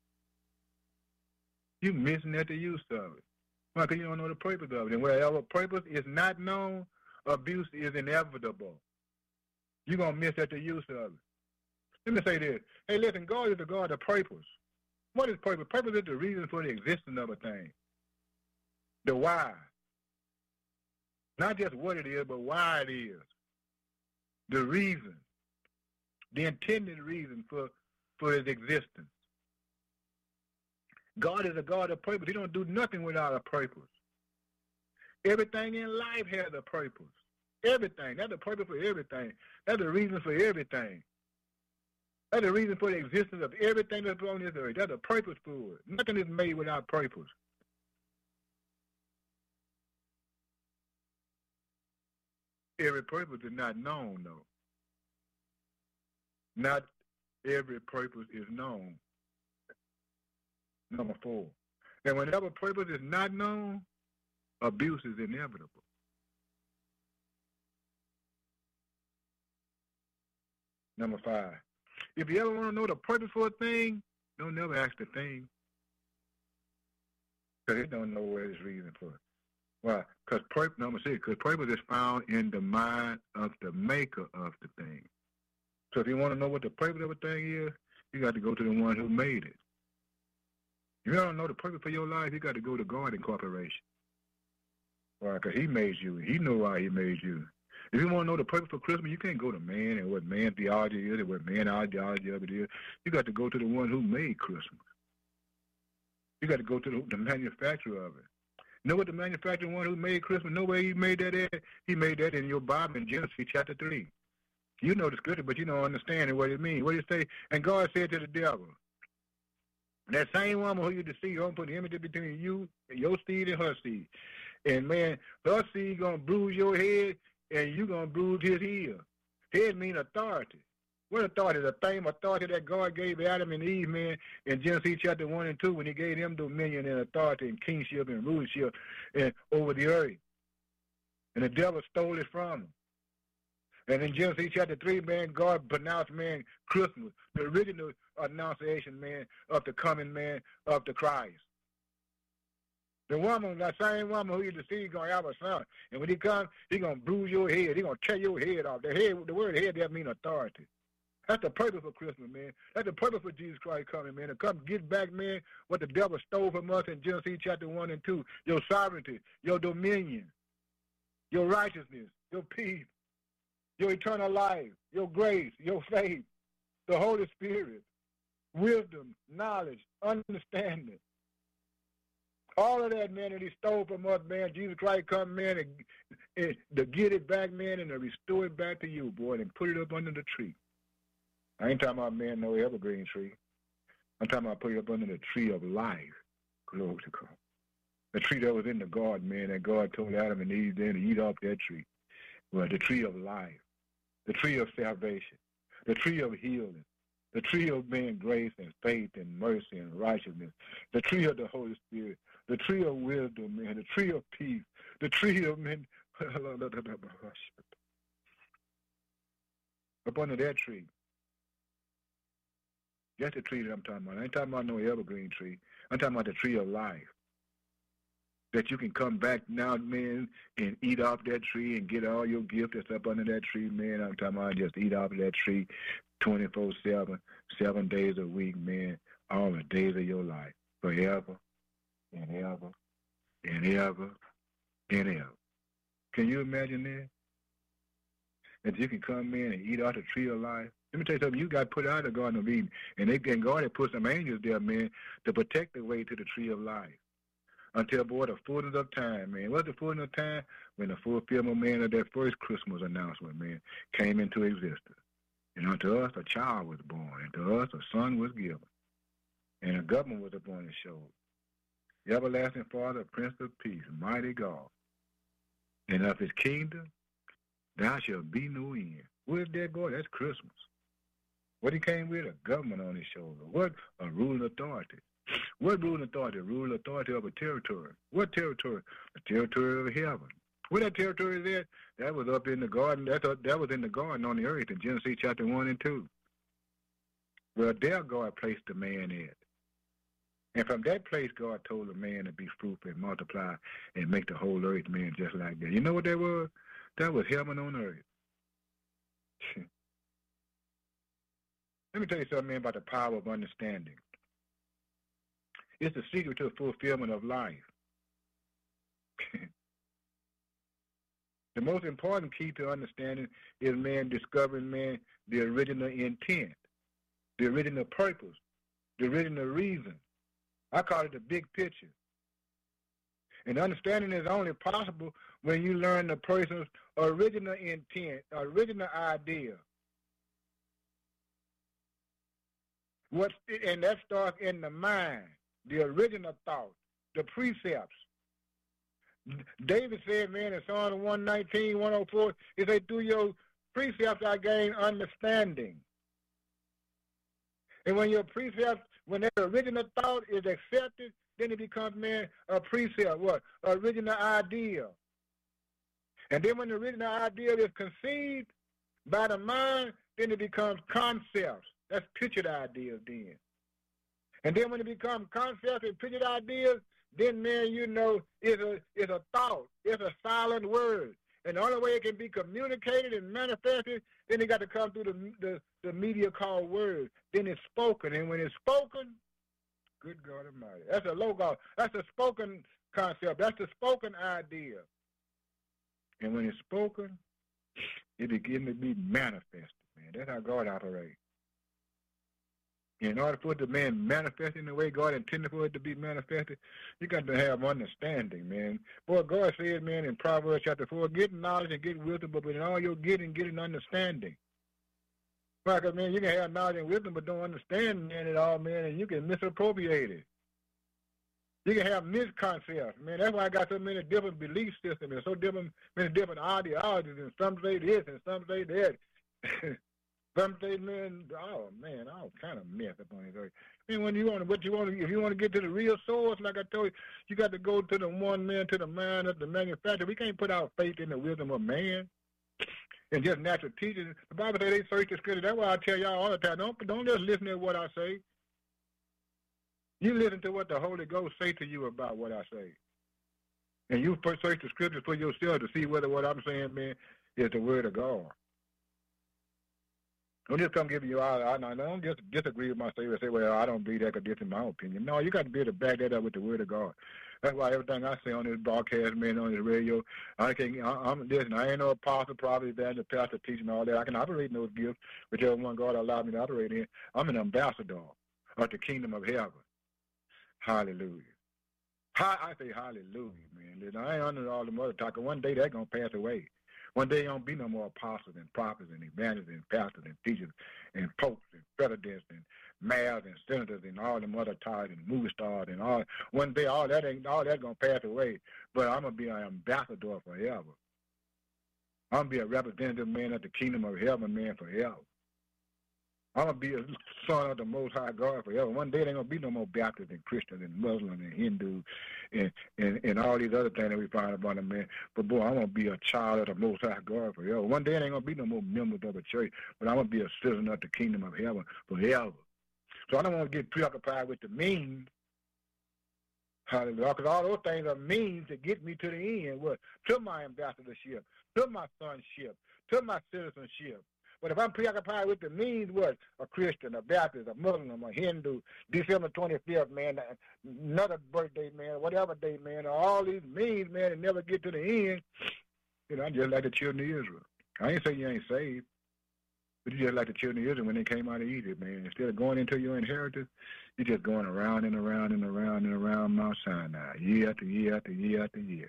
You missing at the use of it. Why? Because you don't know the purpose of it. And wherever purpose is not known, abuse is inevitable. You're going to miss at the use of it. Let me say this. Hey, listen, God is the God of purpose. What is purpose? Purpose is the reason for the existence of a thing. The why. Not just what it is, but why it is. The reason. The intended reason for its existence. God is a God of purpose. He don't do nothing without a purpose. Everything in life has a purpose. Everything. That's the purpose for everything. That's the reason for everything. That's the reason for the existence of everything that's on this earth. That's a purpose for it. Nothing is made without purpose. Every purpose is not known, though. Not every purpose is known. Number 4. And whenever purpose is not known, abuse is inevitable. Number 5. If you ever want to know the purpose for a thing, don't never ask the thing. Because it don't know where it's reason for it. Why? Because number 6, because purpose is found in the mind of the maker of the thing. So if you want to know what the purpose of a thing is, you got to go to the one who made it. If you don't know the purpose for your life, you got to go to God Incorporation. Why? Because he made you. He knew why he made you. If you want to know the purpose for Christmas, you can't go to man and what man theology is and what man ideology of it is. You got to go to the one who made Christmas. You got to go to the manufacturer of it. Know what the manufacturer one who made Christmas, know where he made that at? He made that in your Bible in Genesis chapter 3. You know the scripture, but you don't understand what it means. What did it say? And God said to the devil, that same woman who you deceive, I'm put the image between you and your seed and her seed. And man, her seed gonna bruise your head, and you gonna bruise his heel. Head mean authority. What authority? The same authority that God gave Adam and Eve, man, in Genesis chapter 1 and 2, when he gave them dominion and authority and kingship and rulership and over the earth. And the devil stole it from them. And in Genesis chapter 3, man, God pronounced, man, Christmas, the original annunciation, man, of the coming, man, of the Christ. The woman, that same woman who you deceive, going to have a son. And when he comes, he going to bruise your head. He going to tear your head off. The word head, that means authority. That's the purpose for Christmas, man. That's the purpose for Jesus Christ coming, man. To come get back, man, what the devil stole from us in Genesis chapter 1 and 2. Your sovereignty, your dominion, your righteousness, your peace, your eternal life, your grace, your faith, the Holy Spirit, wisdom, knowledge, understanding. All of that, man, that he stole from us, man, Jesus Christ come, man, and to get it back, man, and to restore it back to you, boy, and put it up under the tree. I ain't talking about, man, no evergreen tree. I'm talking about put it up under the tree of life. Glory to God. The tree that was in the garden, man, that God told Adam and Eve then to eat off that tree. Well, the tree of life, the tree of salvation, the tree of healing, the tree of man, grace and faith and mercy and righteousness, the tree of the Holy Spirit, the tree of wisdom, man, the tree of peace, the tree of men. Up under that tree. That's the tree that I'm talking about. I ain't talking about no evergreen tree. I'm talking about the tree of life. That you can come back now, man, and eat off that tree and get all your gift that's up under that tree, man. I'm talking about just eat off of that tree 24/7, 7 days a week, man, all the days of your life, forever and ever and ever and ever. Can you imagine that? That you can come in and eat off the tree of life. Let me tell you something. You got put out of the Garden of Eden, and God had put some angels there, man, to protect the way to the tree of life. Until, boy, the fullness of time, man. What's the fullness of time? When the fulfillment, man, of that first Christmas announcement, man, came into existence. And unto us a child was born, and to us a son was given. And a government was upon his shoulders. The everlasting Father, Prince of Peace, mighty God. And of his kingdom, there shall be no end. Where's that God? That's Christmas. What he came with? A government on his shoulder. What? A ruling authority. What ruling authority? Ruling authority of a territory. What territory? The territory of heaven. Where that territory is at? That was up in the garden. That was in the garden on the earth in Genesis chapter 1 and 2. Well, there God placed the man at. And from that place, God told the man to be fruitful and multiply and make the whole earth, man, just like that. You know what that was? That was heaven on earth. Let me tell you something, man, about the power of understanding. It's the secret to the fulfillment of life. The most important key to understanding is, man, discovering, man, the original intent, the original purpose, the original reason. I call it the big picture. And understanding is only possible when you learn the person's original intent, original idea. And that starts in the mind, the original thought, the precepts. David said, man, in Psalm 119, 104, he said, through your precepts I gain understanding. And when your precepts, when that original thought is accepted, then it becomes, man, a precept, what? Original idea. And then when the original idea is conceived by the mind, then it becomes concepts. That's pictured ideas then. And then when it becomes concepts and pictured ideas, then, man, you know, it's a thought. It's a silent word. And the only way it can be communicated and manifested, then it got to come through the media called words. Then it's spoken. And when it's spoken, good God Almighty, that's a logos. That's a spoken concept. That's the spoken idea. And when it's spoken, it begins to be manifested, man. That's how God operates. In order for it to, man, manifest in the way God intended for it to be manifested, you got to have understanding, man. Boy, God said, man, in Proverbs chapter 4, get knowledge and get wisdom, but in all your getting understanding. Because, man, you can have knowledge and wisdom, but don't understand, man, at all, man, and you can misappropriate it. You can have misconcepts, man. That's why I got so many different belief systems and so many different ideologies, and some say this and some say that. Some say, man, oh man, all kind of mess up on this earth. I mean, if you want to get to the real source, like I told you, you got to go to the one man, to the mind of the manufacturer. We can't put our faith in the wisdom of man and just natural teaching. The Bible says they search the scripture. That's why I tell y'all all the time, don't just listen to what I say. You listen to what the Holy Ghost say to you about what I say. And you first search the scriptures for yourself to see whether what I'm saying, man, is the word of God. Don't just come giving you I don't just disagree with my statement and say, well, I don't believe that because this is my opinion. No, you got to be able to back that up with the word of God. That's why everything I say on this broadcast, man, on this radio, listen, I ain't no apostle, prophet, evangelist, pastor, teacher, and all that. I can operate in those gifts, whichever one God allowed me to operate in. I'm an ambassador of the kingdom of heaven. Hallelujah. I say hallelujah, man. Listen, I ain't under all the mother talk. One day that's going to pass away. One day there don't be no more apostles and prophets and evangelists and pastors and teachers and popes and presidents and mayors and senators and all them other titles and movie stars and all. One day, all that gonna pass away. But I'm gonna be an ambassador forever. I'm gonna be a representative, man, of the kingdom of heaven, man, forever. I'm going to be a son of the Most High God forever. One day there ain't going to be no more Baptists and Christians and Muslims and Hindus and all these other things that we find about them, man. But, boy, I'm going to be a child of the Most High God forever. One day there ain't going to be no more members of a church, but I'm going to be a citizen of the kingdom of heaven forever. So I don't want to get preoccupied with the means. Hallelujah. Because all those things are means to get me to the end, to my ambassadorship, to my sonship, to my citizenship. But if I'm preoccupied with the means, a Christian, a Baptist, a Muslim, a Hindu, December 25th, man, another birthday, man, whatever day, man, all these means, man, and never get to the end, I'm just like the children of Israel. I ain't saying you ain't saved, but you just like the children of Israel when they came out of Egypt, man. Instead of going into your inheritance, you're just going around and around and around and around Mount Sinai, year after year after year after year,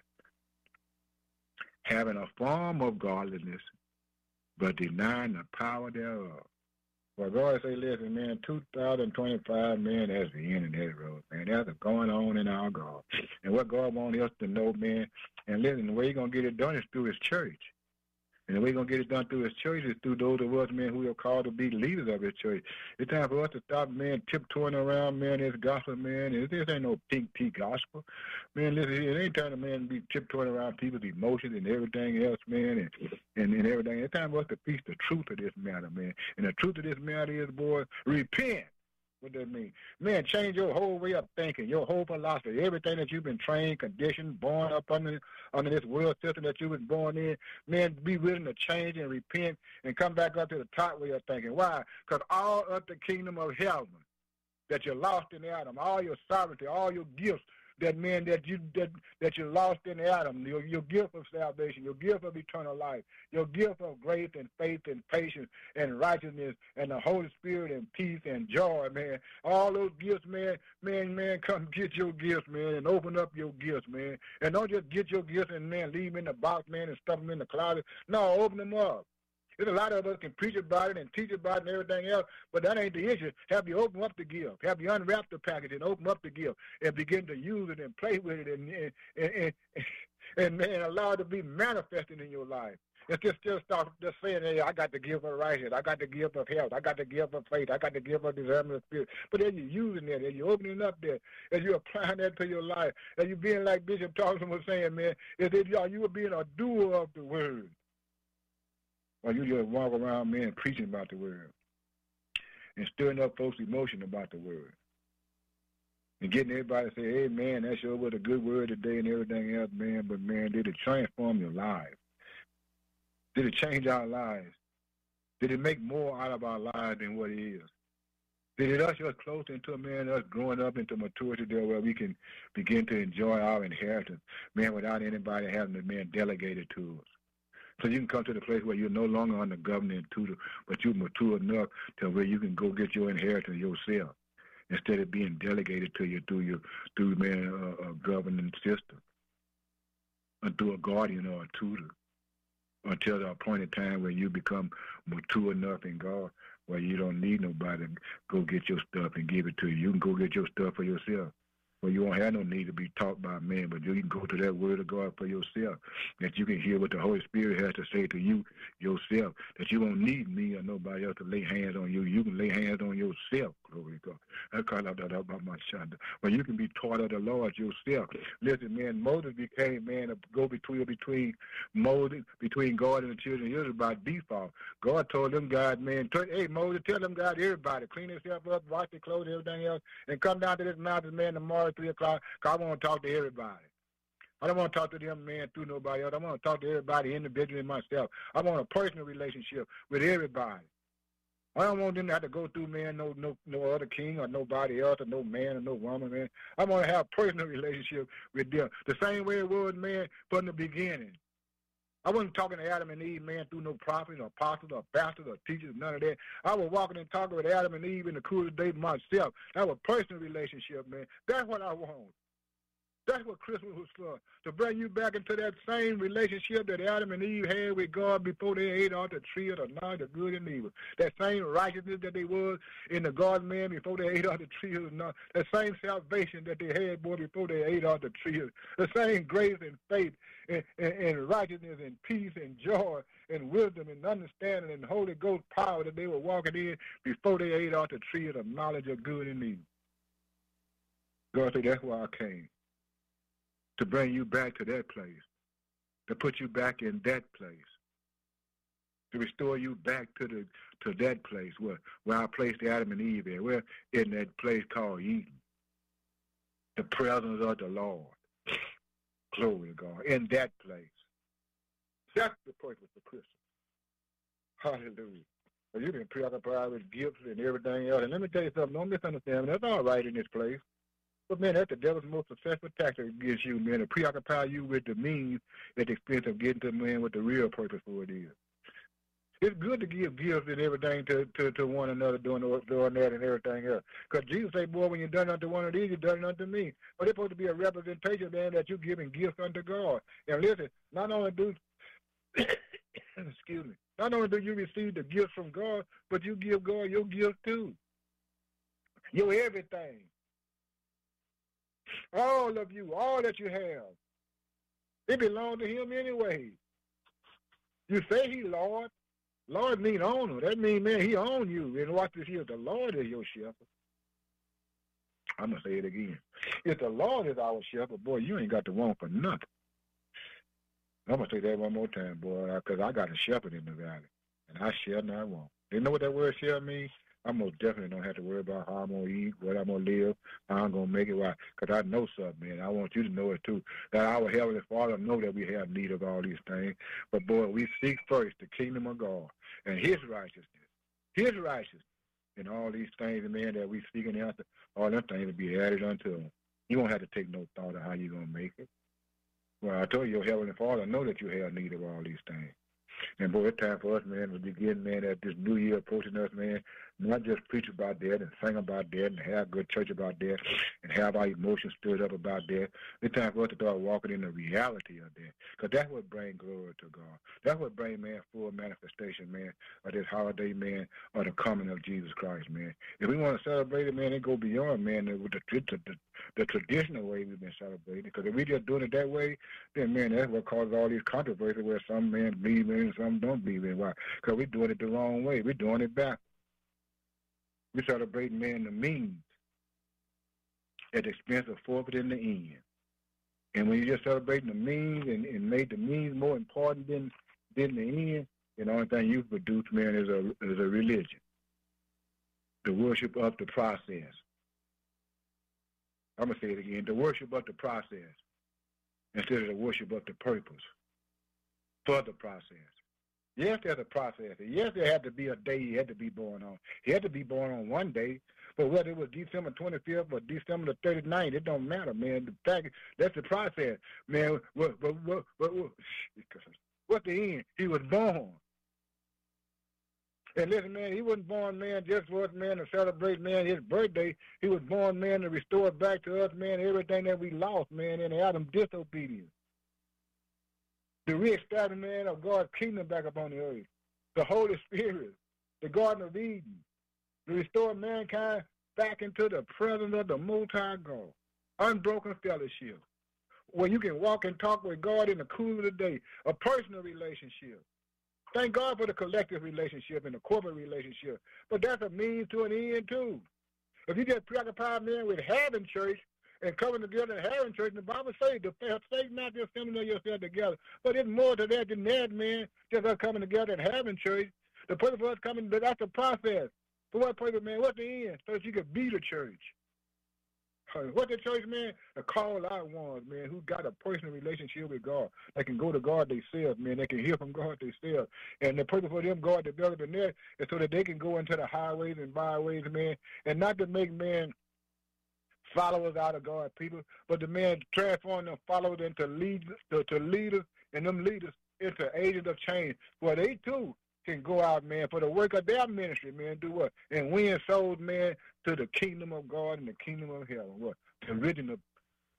having a form of godliness, but denying the power thereof. Well, God say, listen, man, 2025, man, that's the end of that road, man. That's going on in our God. And what God wants us to know, man, and listen, the way He's going to get it done is through His church. And the way He's going to get it done through His church is through those of us, man, who are called to be leaders of His church. It's time for us to stop, man, tiptoeing around, man, this gospel, man. This ain't no pink tea gospel. Man, listen, it ain't time to, man, be tiptoeing around people's emotions and everything else, man, and everything. It's time for us to preach the truth of this matter, man. And the truth of this matter is, boy, repent. What does that mean? Man, change your whole way of thinking, your whole philosophy, everything that you've been trained, conditioned, born up under this world system that you was born in. Man, be willing to change and repent and come back up to the top way of thinking. Why? Because all of the kingdom of heaven that you lost in Adam, all your sovereignty, all your gifts, that man that you lost in Adam, your gift of salvation, your gift of eternal life, your gift of grace and faith and patience and righteousness and the Holy Spirit and peace and joy, man. All those gifts, man, come get your gifts, man, and open up your gifts, man. And don't just get your gifts and, man, leave them in the box, man, and stuff them in the closet. No, open them up. There's a lot of us can preach about it and teach about it and everything else, but that ain't the issue. Have you open up the gift. Have you unwrap the package and open up the gift and begin to use it and play with it and man, allow it to be manifested in your life. It's just stop just saying, hey, I got the gift of righteousness, I got the gift of health, I got the gift of faith, I got the gift of discernment of spirit. But as you're using that, as you're opening up there, as you're applying that to your life, as you're being like Bishop Thompson was saying, man, is that you are being a doer of the word. Or you just walk around, man, preaching about the word and stirring up folks' emotion about the word and getting everybody to say, hey, man, that sure was a good word today and everything else, man, but, man, did it transform your life? Did it change our lives? Did it make more out of our lives than what it is? Did it usher us closer into, man, us growing up into maturity there where we can begin to enjoy our inheritance, man, without anybody having to, man, delegate it to us? So you can come to the place where you're no longer under government tutor, but you're mature enough to where you can go get your inheritance yourself instead of being delegated to you through a governing system, or through a guardian or a tutor, until the appointed time where you become mature enough in God where you don't need nobody to go get your stuff and give it to you. You can go get your stuff for yourself. Well, you won't have no need to be taught by man, but you can go to that word of God for yourself, that you can hear what the Holy Spirit has to say to you yourself, that you won't need me or nobody else to lay hands on you. You can lay hands on yourself. Glory to God. I call out that about my shanda. But you can be taught of the Lord yourself. Listen, man, Moses became, man, a go-between between God and the children of Israel by default. God told them, God, man, hey, Moses, tell them, God, everybody, clean yourself up, wash their clothes, everything else, and come down to this mountain, man, tomorrow at 3 o'clock, because I want to talk to everybody. I don't want to talk to them, man, through nobody else. I want to talk to everybody individually myself. I want a personal relationship with everybody. I don't want them to have to go through, man, no other king or nobody else or no man or no woman, man. I want to have a personal relationship with them. The same way it was, man, from the beginning. I wasn't talking to Adam and Eve, man, through no prophets or apostles or pastors or teachers, none of that. I was walking and talking with Adam and Eve in the cool of the day myself. That was a personal relationship, man. That's what I want. That's what Christmas was for, to bring you back into that same relationship that Adam and Eve had with God before they ate off the tree of the knowledge of good and evil. That same righteousness that they was in the garden, man, before they ate off the tree of the knowledge. That same salvation that they had, boy, before they ate off the tree of the same grace and faith and righteousness and peace and joy and wisdom and understanding and Holy Ghost power that they were walking in before they ate off the tree of the knowledge of good and evil. God said, that's why I came. To bring you back to that place, to put you back in that place, to restore you back to that place where I placed Adam and Eve in. We're in that place called Eden, the presence of the Lord. Glory to God. In that place. That's the purpose of Christmas. Hallelujah. Well, you've been preoccupied with gifts and everything else. And let me tell you something, don't misunderstand me. That's all right in this place. But, man, that's the devil's most successful tactic against you, man, to preoccupy you with the means at the expense of getting to, man, what the real purpose for it is. It's good to give gifts and everything to one another, doing that and everything else. Because Jesus said, boy, when you're done unto one of these, you're done unto me. But it's supposed to be a representation, man, that you're giving gifts unto God. And listen, not only do, excuse me, not only do you receive the gifts from God, but you give God your gift too. Your everything. All of you, all that you have, it belongs to him anyway. You say he Lord. Lord means owner. That means, man, he owns you. And watch this here. The Lord is your shepherd. I'm going to say it again. If the Lord is our shepherd, boy, you ain't got to want for nothing. I'm going to say that one more time, boy, because I got a shepherd in the valley, and I shall not want. You know what that word shall mean? I most definitely don't have to worry about how I'm going to eat, what I'm going to live, how I'm going to make it. Why? Because I know something, man. I want you to know it, too. That our Heavenly Father know that we have need of all these things. But, boy, we seek first the kingdom of God and his righteousness. His righteousness. And all these things, man, that we seeking after, all them things will be added unto them. You won't have to take no thought of how you're going to make it. Well, I told you, your Heavenly Father know that you have need of all these things. And, boy, it's time for us, man, to begin, man, at this new year approaching us, man, not just preach about that and sing about that and have good church about that and have our emotions stirred up about that. It's time for us to start walking in the reality of that, because that's what brings glory to God. That's what brings, man, full manifestation, man, of this holiday, man, of the coming of Jesus Christ, man. If we want to celebrate it, man, it go beyond, man, the traditional way we've been celebrating. Because if we just doing it that way, then, man, that's what causes all these controversies where some men believe in and some don't believe in. Why? Because we're doing it the wrong way. We're doing it back. We celebrate, man, the means at the expense of forfeiting the end. And when you're just celebrating the means and made the means more important than the end, the only thing you produce, man, is a religion. The worship of the process. I'm going to say it again. The worship of the process instead of the worship of the purpose for the process. Yes, there's a process. Yes, there had to be a day he had to be born on. He had to be born on one day, but whether it was December 25th or December the 39th, it don't matter, man. The fact, that's the process, man. What's the end? He was born. And listen, man, he wasn't born, man, just for us, man, to celebrate, man, his birthday. He was born, man, to restore back to us, man, everything that we lost, man, in Adam's disobedience. The reestablishment, man, of God's kingdom back upon the earth. The Holy Spirit, the Garden of Eden, to restore mankind back into the presence of the Most High God. Unbroken fellowship, where you can walk and talk with God in the cool of the day. A personal relationship. Thank God for the collective relationship and the corporate relationship. But that's a means to an end, too. If you just preoccupied, man, with having church and coming together and having church, the Bible says, forsake not just assembling yourself together. But it's more to that than that, man, just us coming together and having church. The purpose of us coming, that's the process. For what purpose, man? What's the end? So that you could be the church. What the church, man? The call out ones, man, who got a personal relationship with God. They can go to God themselves, man. They can hear from God themselves. And the purpose for them, God developing that, is so that they can go into the highways and byways, man, and not to make, man, followers out of God's people, but to, man, transform them followers into leaders, to leaders, and them leaders into agents of change, where they, too, can go out, man, for the work of their ministry, man, do what? And win souls, man, to the kingdom of God and the kingdom of heaven. What? The original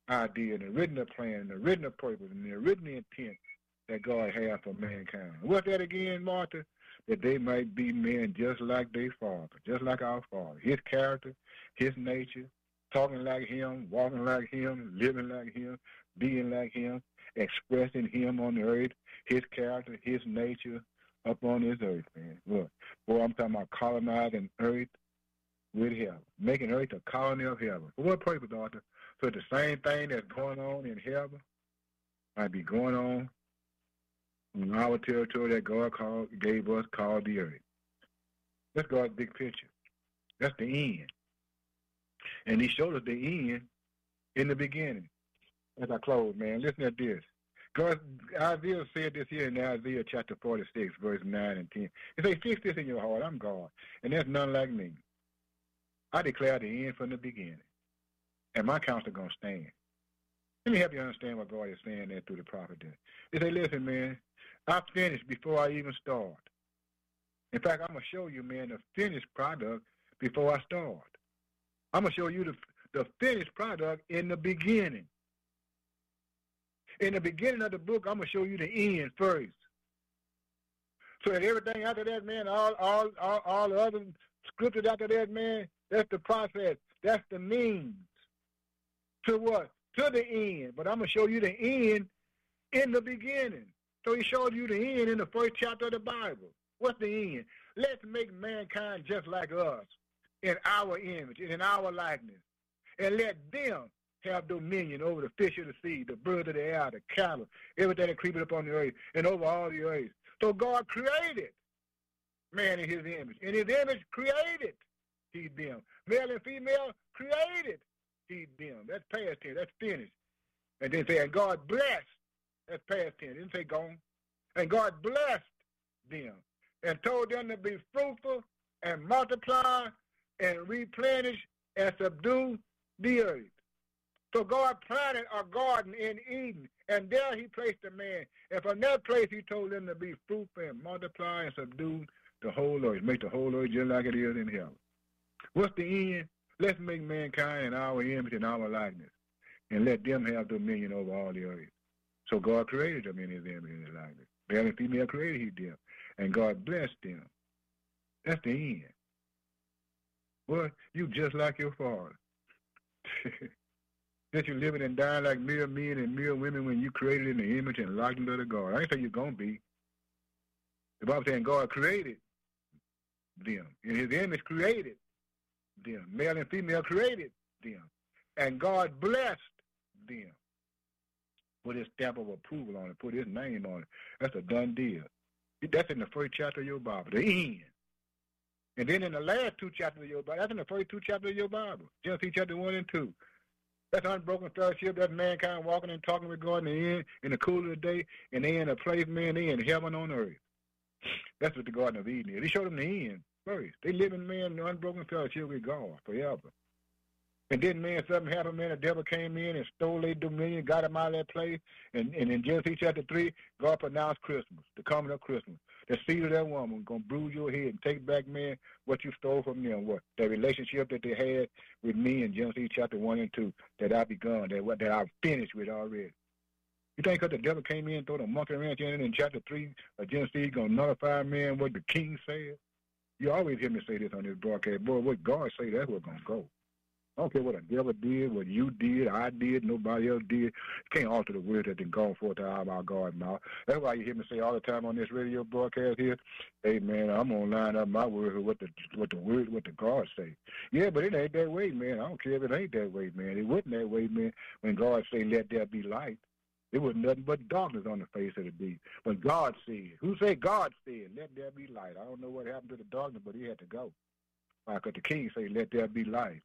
idea and the original plan and the original purpose and the original intent that God has for mankind. What's that again, Martha? That they might be men just like their Father, just like our Father. His character, his nature, talking like him, walking like him, living like him, being like him, expressing him on the earth, his character, his nature up on this earth, man. Look, boy, I'm talking about colonizing earth with heaven, making earth a colony of heaven. For what purpose, Arthur? So the same thing that's going on in heaven might be going on in our territory that God gave us, called the earth. That's God's big picture. That's the end. And he showed us the end in the beginning. As I close, man, listen at this. God, Isaiah said this here in Isaiah chapter 46, verse 9 and 10. He said, fix this in your heart. I'm God, and there's none like me. I declare the end from the beginning, and my counsel going to stand. Let me help you understand what God is saying there through the prophet there. He said, listen, man, I finished before I even start. In fact, I'm going to show you, man, the finished product before I start. I'm going to show you the finished product in the beginning. In the beginning of the book, I'm going to show you the end first. So that everything after that, man, all the other scriptures after that, man, that's the process. That's the means. To what? To the end. But I'm going to show you the end in the beginning. So he showed you the end in the first chapter of the Bible. What's the end? Let's make mankind just like us, in our image, in our likeness, and let them have dominion over the fish of the sea, the birds of the air, the cattle, everything that creepeth upon the earth, and over all the earth. So God created man in his image. In his image created he them. Male and female created he them. That's past tense. That's finished. And then say, and God blessed. That's past tense. It didn't say gone. And God blessed them and told them to be fruitful and multiply and replenish and subdue the earth. So God planted a garden in Eden, and there he placed the man. And from that place he told them to be fruitful and multiply and subdue the whole earth. Make the whole earth just like it is in heaven. What's the end? Let's make mankind in our image and our likeness, and let them have dominion over all the earth. So God created them in his image and his likeness. Male and female created he them, and God blessed them. That's the end. Well, you just like your father. That you're living and dying like mere men and mere women when you created in the image and likeness of the God. I ain't saying you're going to be. The Bible saying God created them. In his image created them. Male and female created them. And God blessed them. Put his stamp of approval on it. Put his name on it. That's a done deal. That's in the first chapter of your Bible. The end. And then in the last two chapters of your Bible, that's in the first two chapters of your Bible. Genesis chapter 1 and 2. That's unbroken fellowship. That's mankind walking and talking with God in the end, in the cool of the day, and they in a place, man, they in heaven on earth. That's what the Garden of Eden is. He showed them the end first. They live in, man, in unbroken fellowship with God forever. And then, man, something happened, man, the devil came in and stole their dominion, got them out of that place. And in Genesis chapter 3, God pronounced Christmas, the coming of Christmas. The seed of that woman going to bruise your head and take back, man, what you stole from them. What? The relationship that they had with me in Genesis chapter 1 and 2 that I begun, that I've finished with already. You think because the devil came in and threw the monkey wrench in chapter 3 of Genesis going to nullify, man, what the king said? You always hear me say this on this broadcast. Boy, what God say, that's what's going to go. I don't care what the devil did, what you did, I did, nobody else did. You can't alter the word that's been gone forth out of our God's mouth. That's why you hear me say all the time on this radio broadcast here, hey, man, I'm going to line up my word with what the God say. Yeah, but it ain't that way, man. I don't care if it ain't that way, man. It wasn't that way, man, when God say, let there be light. It was nothing but darkness on the face of the deep. When God said, who said God said, let there be light? I don't know what happened to the darkness, but he had to go. Because the king said, let there be light.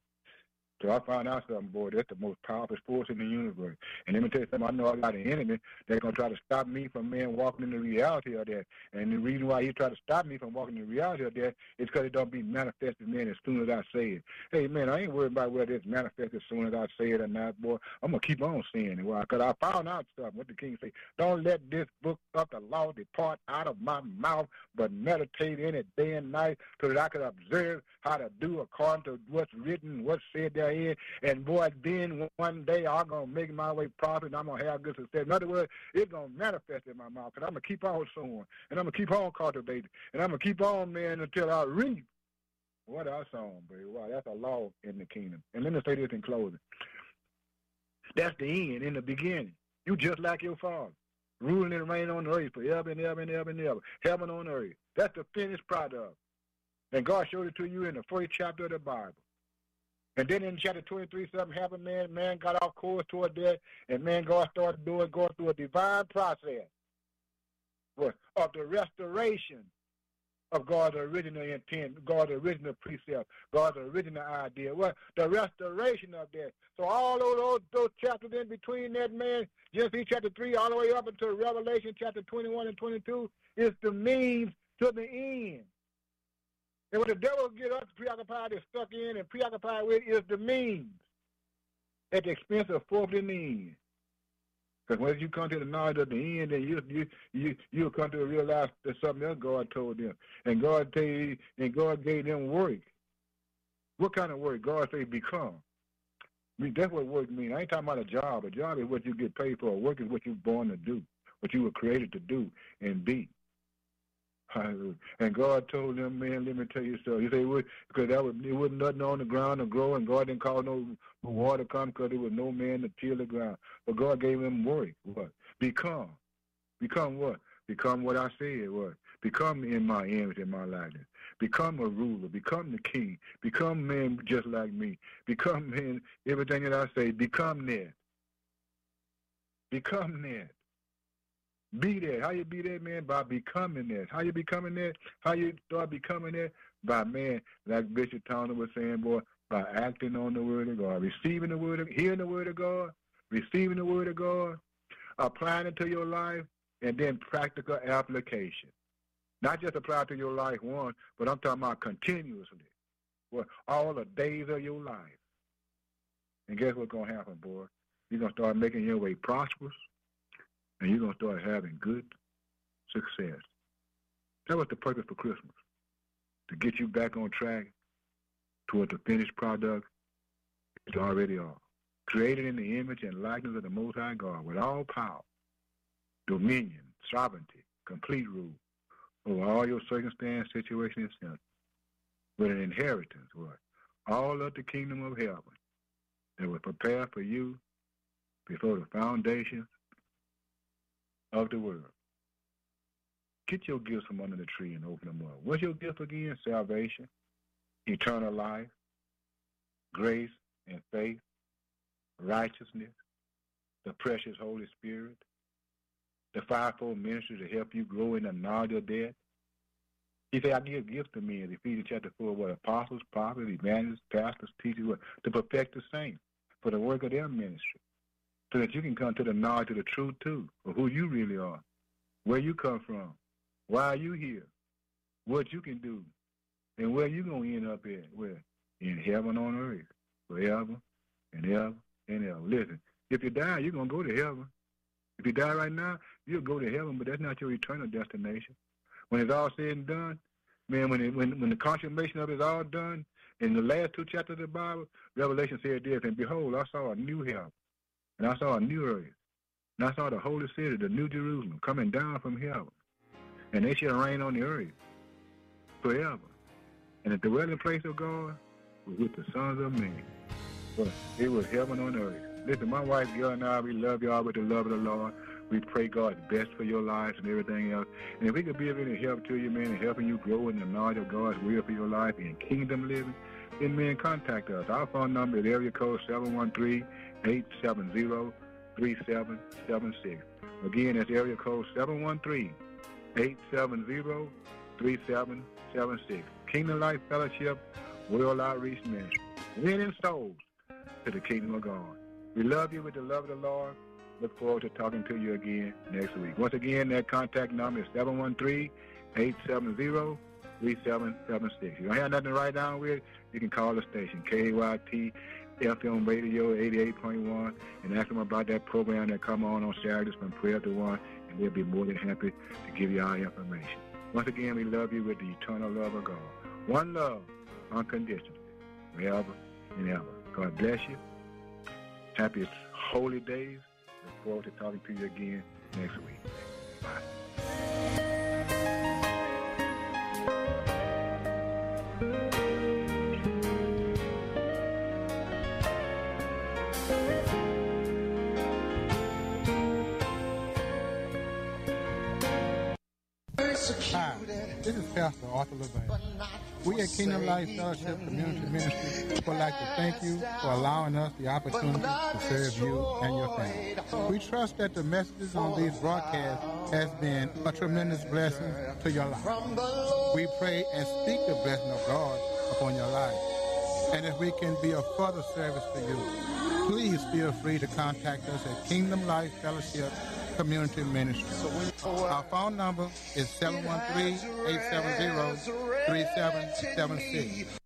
So I found out something, boy, that's the most powerful force in the universe. And let me tell you something, I know I got an enemy that's going to try to stop me from, man, walking in the reality of that. And the reason why he tried to stop me from walking in the reality of that is because it don't be manifested, man, as soon as I say it. Hey, man, I ain't worried about whether it's manifested as soon as I say it or not, boy. I'm going to keep on saying it. Why? Because I found out something. What the king say, don't let this book of the law depart out of my mouth, but meditate in it day and night so that I could observe how to do according to what's written, what's said there therein. And boy, then one day I'm going to make my way profit and I'm going to have good success. In other words, it's going to manifest in my mouth because I'm going to keep on sowing and I'm going to keep on cultivating and I'm going to keep on, man, until I reap what I sown, baby. Wow, that's a law in the kingdom. And let me say this in closing. That's the end. In the beginning, you just like your Father, ruling and reigning on the earth forever and ever and ever and ever, heaven on earth. That's the finished product. And God showed it to you in the first chapter of the Bible. And then in chapter 23, something happened, man. Man got off course toward that, and man, God started going through a divine process of the restoration of God's original intent, God's original precept, God's original idea. Well, the restoration of that. So all those chapters in between that, man, Genesis chapter 3 all the way up until Revelation chapter 21 and 22 is the means to the end. And what the devil get us preoccupied is stuck in and preoccupied with is the means at the expense of forfeiting the end. Because once you come to the knowledge of the end, then you'll come to realize that something else God told them. And God gave them work. What kind of work? God said become. I mean, that's what work means. I ain't talking about a job. A job is what you get paid for. Work is what you're born to do, what you were created to do and be. Hallelujah. And God told them, man, let me tell you something. He said, because it wasn't nothing on the ground to grow, and God didn't call no water to come because there was no man to till the ground. But God gave them work. What? Become. Become what? Become what I said. What? Become in my image and my likeness. Become a ruler. Become the king. Become man just like me. Become man, everything that I say. Become that. Become that. Be that. How you be that, man? By becoming that. How you becoming that? How you start becoming that? By, man, like Bishop Towner was saying, boy, by acting on the word of God, receiving the word of, hearing the word of God, receiving the word of God, applying it to your life, and then practical application. Not just apply it to your life once, but I'm talking about continuously. Well, all the days of your life. And guess what's going to happen, boy? You're going to start making your way prosperous. And you're going to start having good success. That was the purpose for Christmas, to get you back on track toward the finished product you already are. Created in the image and likeness of the Most High God with all power, dominion, sovereignty, complete rule over all your circumstance, situation, and sin, with an inheritance, what? All of the kingdom of heaven that was prepared for you before the foundation of the world. Get your gifts from under the tree and open them up. What's your gift again? Salvation, eternal life, grace and faith, righteousness, the precious Holy Spirit, the fivefold ministry to help you grow in the knowledge of that. He said, I give gifts to men, Ephesians chapter 4, what? Apostles, prophets, evangelists, pastors, teachers, what? To perfect the saints for the work of their ministry, so that you can come to the knowledge of the truth, too, of who you really are, where you come from, why are you here, what you can do, and where you going to end up at, where? In heaven on earth, forever and ever and ever. Listen, if you die, you're going to go to heaven. If you die right now, you'll go to heaven, but that's not your eternal destination. When it's all said and done, man, when the consummation of it is all done, in the last two chapters of the Bible, Revelation said this, and behold, I saw a new heaven, and I saw a new earth, and I saw the holy city, the new Jerusalem, coming down from heaven, and they shall reign on the earth forever. And the dwelling place of God was with the sons of men. But it was heaven on earth. Listen, my wife, Gail, and I, we love y'all with the love of the Lord. We pray God's best for your lives and everything else. And if we could be of any help to you, man, in helping you grow in the knowledge of God's will for your life in kingdom living, then, man, contact us. Our phone number is area code 713-870-3776. Again, that's area code 713-870-3776. Kingdom Life Fellowship, World Outreach Ministry. Winning souls to the kingdom of God. We love you with the love of the Lord. Look forward to talking to you again next week. Once again, that contact number is 713-870-3776. If you don't have nothing to write down with, you can call the station, KYT FM Radio 88.1, and ask them about that program that come on Saturdays from 12 to 1, and they'll be more than happy to give you our information. Once again, we love you with the eternal love of God. One love, unconditionally, forever and ever. God bless you. Happy holy days. Look forward to talking to you again next week. Bye. Hi, this is Pastor Arthur LaValle. We at Kingdom Life Fellowship Community Ministry would like to thank you for allowing us the opportunity to serve you and your family. We trust that the messages on these broadcasts has been a tremendous blessing to your life. We pray and speak the blessing of God upon your life. And if we can be of further service to you, please feel free to contact us at Kingdom Life Fellowship Community Ministry. Our phone number is 713-870-3776.